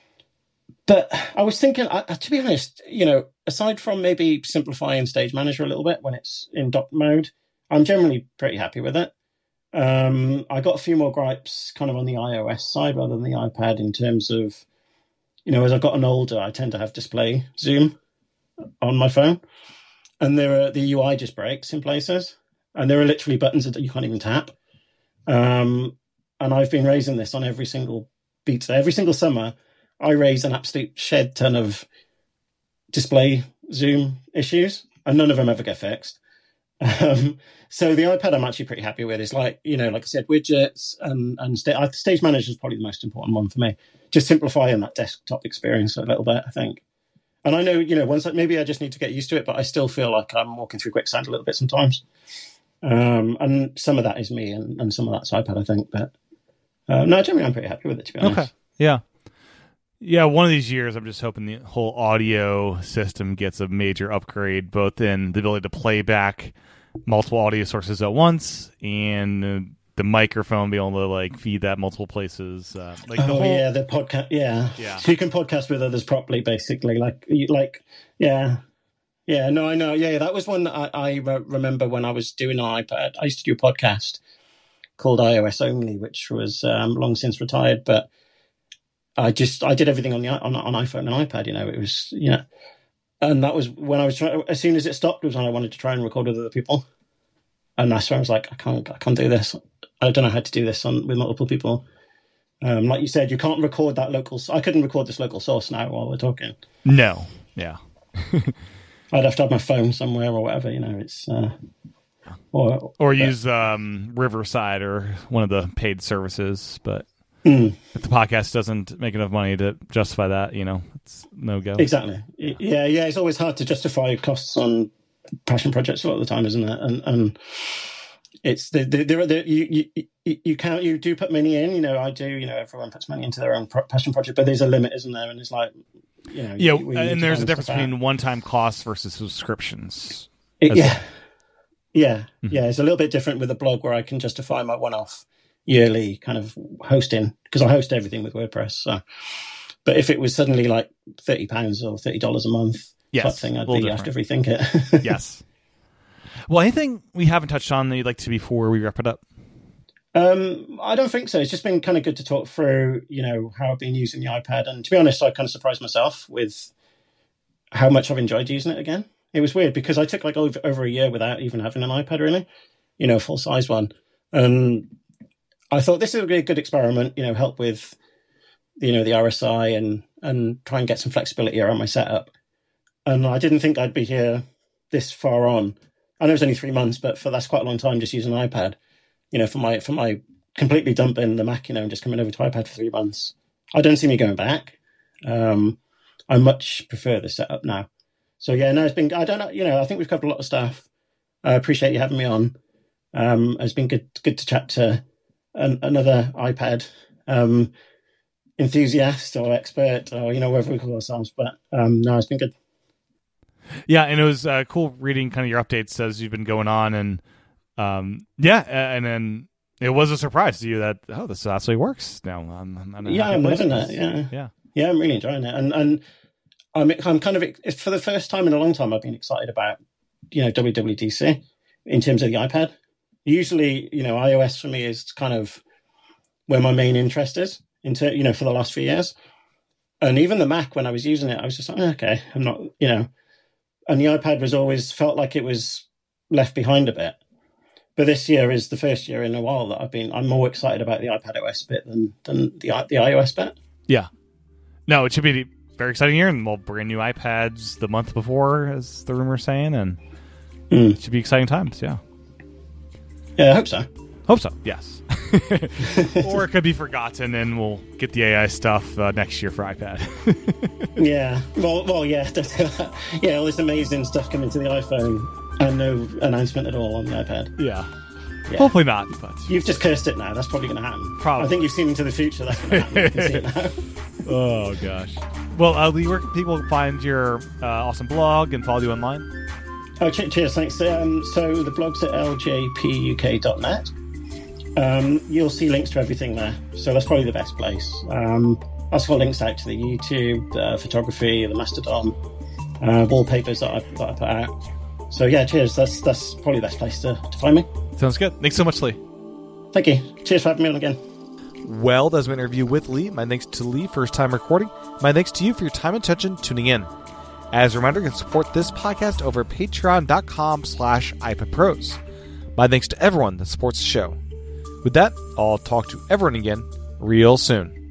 but I was thinking, uh, to be honest, you know, aside from maybe simplifying Stage Manager a little bit when it's in dock mode, I'm generally pretty happy with it. Um, I got a few more gripes kind of on the iOS side rather than the iPad in terms of, you know, as I've gotten older, I tend to have display zoom on my phone. And there are the U I just breaks in places. And there are literally buttons that you can't even tap. Um, and I've been raising this on every single beat. Every single summer, I raise an absolute shed ton of display zoom issues, and none of them ever get fixed. Um, so the iPad I'm actually pretty happy with. It's like, you know, like I said, widgets and, and sta- Stage Manager is probably the most important one for me. Just simplifying that desktop experience a little bit, I think. And I know, you know, once maybe I just need to get used to it, but I still feel like I'm walking through quicksand a little bit sometimes. Um, and some of that is me, and, and some of that's iPad, I think. But uh, no, generally, I'm pretty happy with it, to be honest. Okay. Yeah. Yeah, one of these years, I'm just hoping the whole audio system gets a major upgrade, both in the ability to play back multiple audio sources at once and uh, the microphone be able to like feed that multiple places. Uh, like the oh whole... yeah, the podcast. Yeah, yeah. So you can podcast with others properly, basically. Like, you, like, yeah, yeah. No, I know. Yeah, that was one that I, I remember when I was doing an iPad. I used to do a podcast called iOS Only, which was um, long since retired, but I just I did everything on the on, on iPhone and iPad. You know, it was you know, and that was when I was trying. As soon as it stopped, was when I wanted to try and record with other people, and that's when I was like, I can't, I can't do this. I don't know how to do this on with multiple people. Um, like you said, you can't record that local. I couldn't record this local source now while we're talking. No, yeah. I'd have to have my phone somewhere or whatever. You know, it's uh, or or use um, Riverside or one of the paid services, but. Mm. If the podcast doesn't make enough money to justify that, you know, it's no go. Exactly. Yeah, yeah. It's always hard to justify costs on passion projects a lot of the time, isn't it? And and it's the the, the, the you you you count you do put money in. You know, I do. You know, everyone puts money into their own pro- passion project, but there's a limit, isn't there? And it's like, you know, yeah, we and there's a difference between out. one-time costs versus subscriptions. It, yeah, yeah, mm-hmm. yeah. It's a little bit different with a blog where I can justify my one-off yearly kind of hosting because I host everything with WordPress. So, but if it was suddenly like thirty pounds or thirty dollars a month yes, type thing, I'd be have to rethink it. Yes. Well, anything we haven't touched on that you'd like to before we wrap it up? Um, I don't think so. It's just been kind of good to talk through, you know, how I've been using the iPad, and to be honest, I kind of surprised myself with how much I've enjoyed using it again. It was weird because I took like over, over a year without even having an iPad, really, you know, full size one. Um, I thought this would be a good experiment, you know, help with, you know, the R S I and, and try and get some flexibility around my setup. And I didn't think I'd be here this far on. I know it was only three months, but for that's quite a long time just using an iPad, you know, for my, for my completely dumping the Mac, you know, and just coming over to iPad for three months. I don't see me going back. Um, I much prefer the setup now. So yeah, no, it's been, I don't know, you know, I think we've covered a lot of stuff. I appreciate you having me on. Um, it's been good, good to chat to An, another iPad um, enthusiast or expert, or you know, whatever we call ourselves. But um, no, it's been good. Yeah, and it was uh, cool reading kind of your updates as you've been going on, and um, yeah, and then it was a surprise to you that oh, this actually works now. I'm, I'm yeah, I'm loving it. Yeah, yeah, yeah, I'm really enjoying it, and and I'm I'm kind of for the first time in a long time I've been excited about you know W W D C in terms of the iPad. Usually, you know, iOS for me is kind of where my main interest is, into you know, for the last few years. And even the Mac, when I was using it, I was just like, oh, okay, I'm not, you know. And the iPad was always felt like it was left behind a bit. But this year is the first year in a while that I've been, I'm more excited about the iPadOS bit than than the the iOS bit. Yeah. No, it should be a very exciting year, and well, brand new iPads the month before, as the rumor's saying, and mm. it should be exciting times. Yeah. Yeah, I hope so. Hope so, yes. Or it could be forgotten, and we'll get the A I stuff uh, next year for iPad. yeah, well, well, yeah, yeah, all this amazing stuff coming to the iPhone, and no announcement at all on the iPad. Yeah, yeah. Hopefully not. But you've just cursed it now. That's probably going to happen. Probably. I think you've seen into the future. That's going to happen. You can see it now. Oh gosh. Well, uh, Lee, where can people find your uh, awesome blog and follow you online? Oh, che- cheers, thanks. Um, so the blog's at l j p u k dot net. Um, you'll see links to everything there. So that's probably the best place. Um, I've also got links out to the YouTube, uh, photography, the Mastodon, uh, wallpapers that I, that I put out. So yeah, cheers. That's that's probably the best place to, to find me. Sounds good. Thanks so much, Lee. Thank you. Cheers for having me on again. Well, that was my interview with Lee. My thanks to Lee for his time recording. My thanks to you for your time and attention tuning in. As a reminder, you can support this podcast over at patreon.com slash iPadPros. My thanks to everyone that supports the show. With that, I'll talk to everyone again real soon.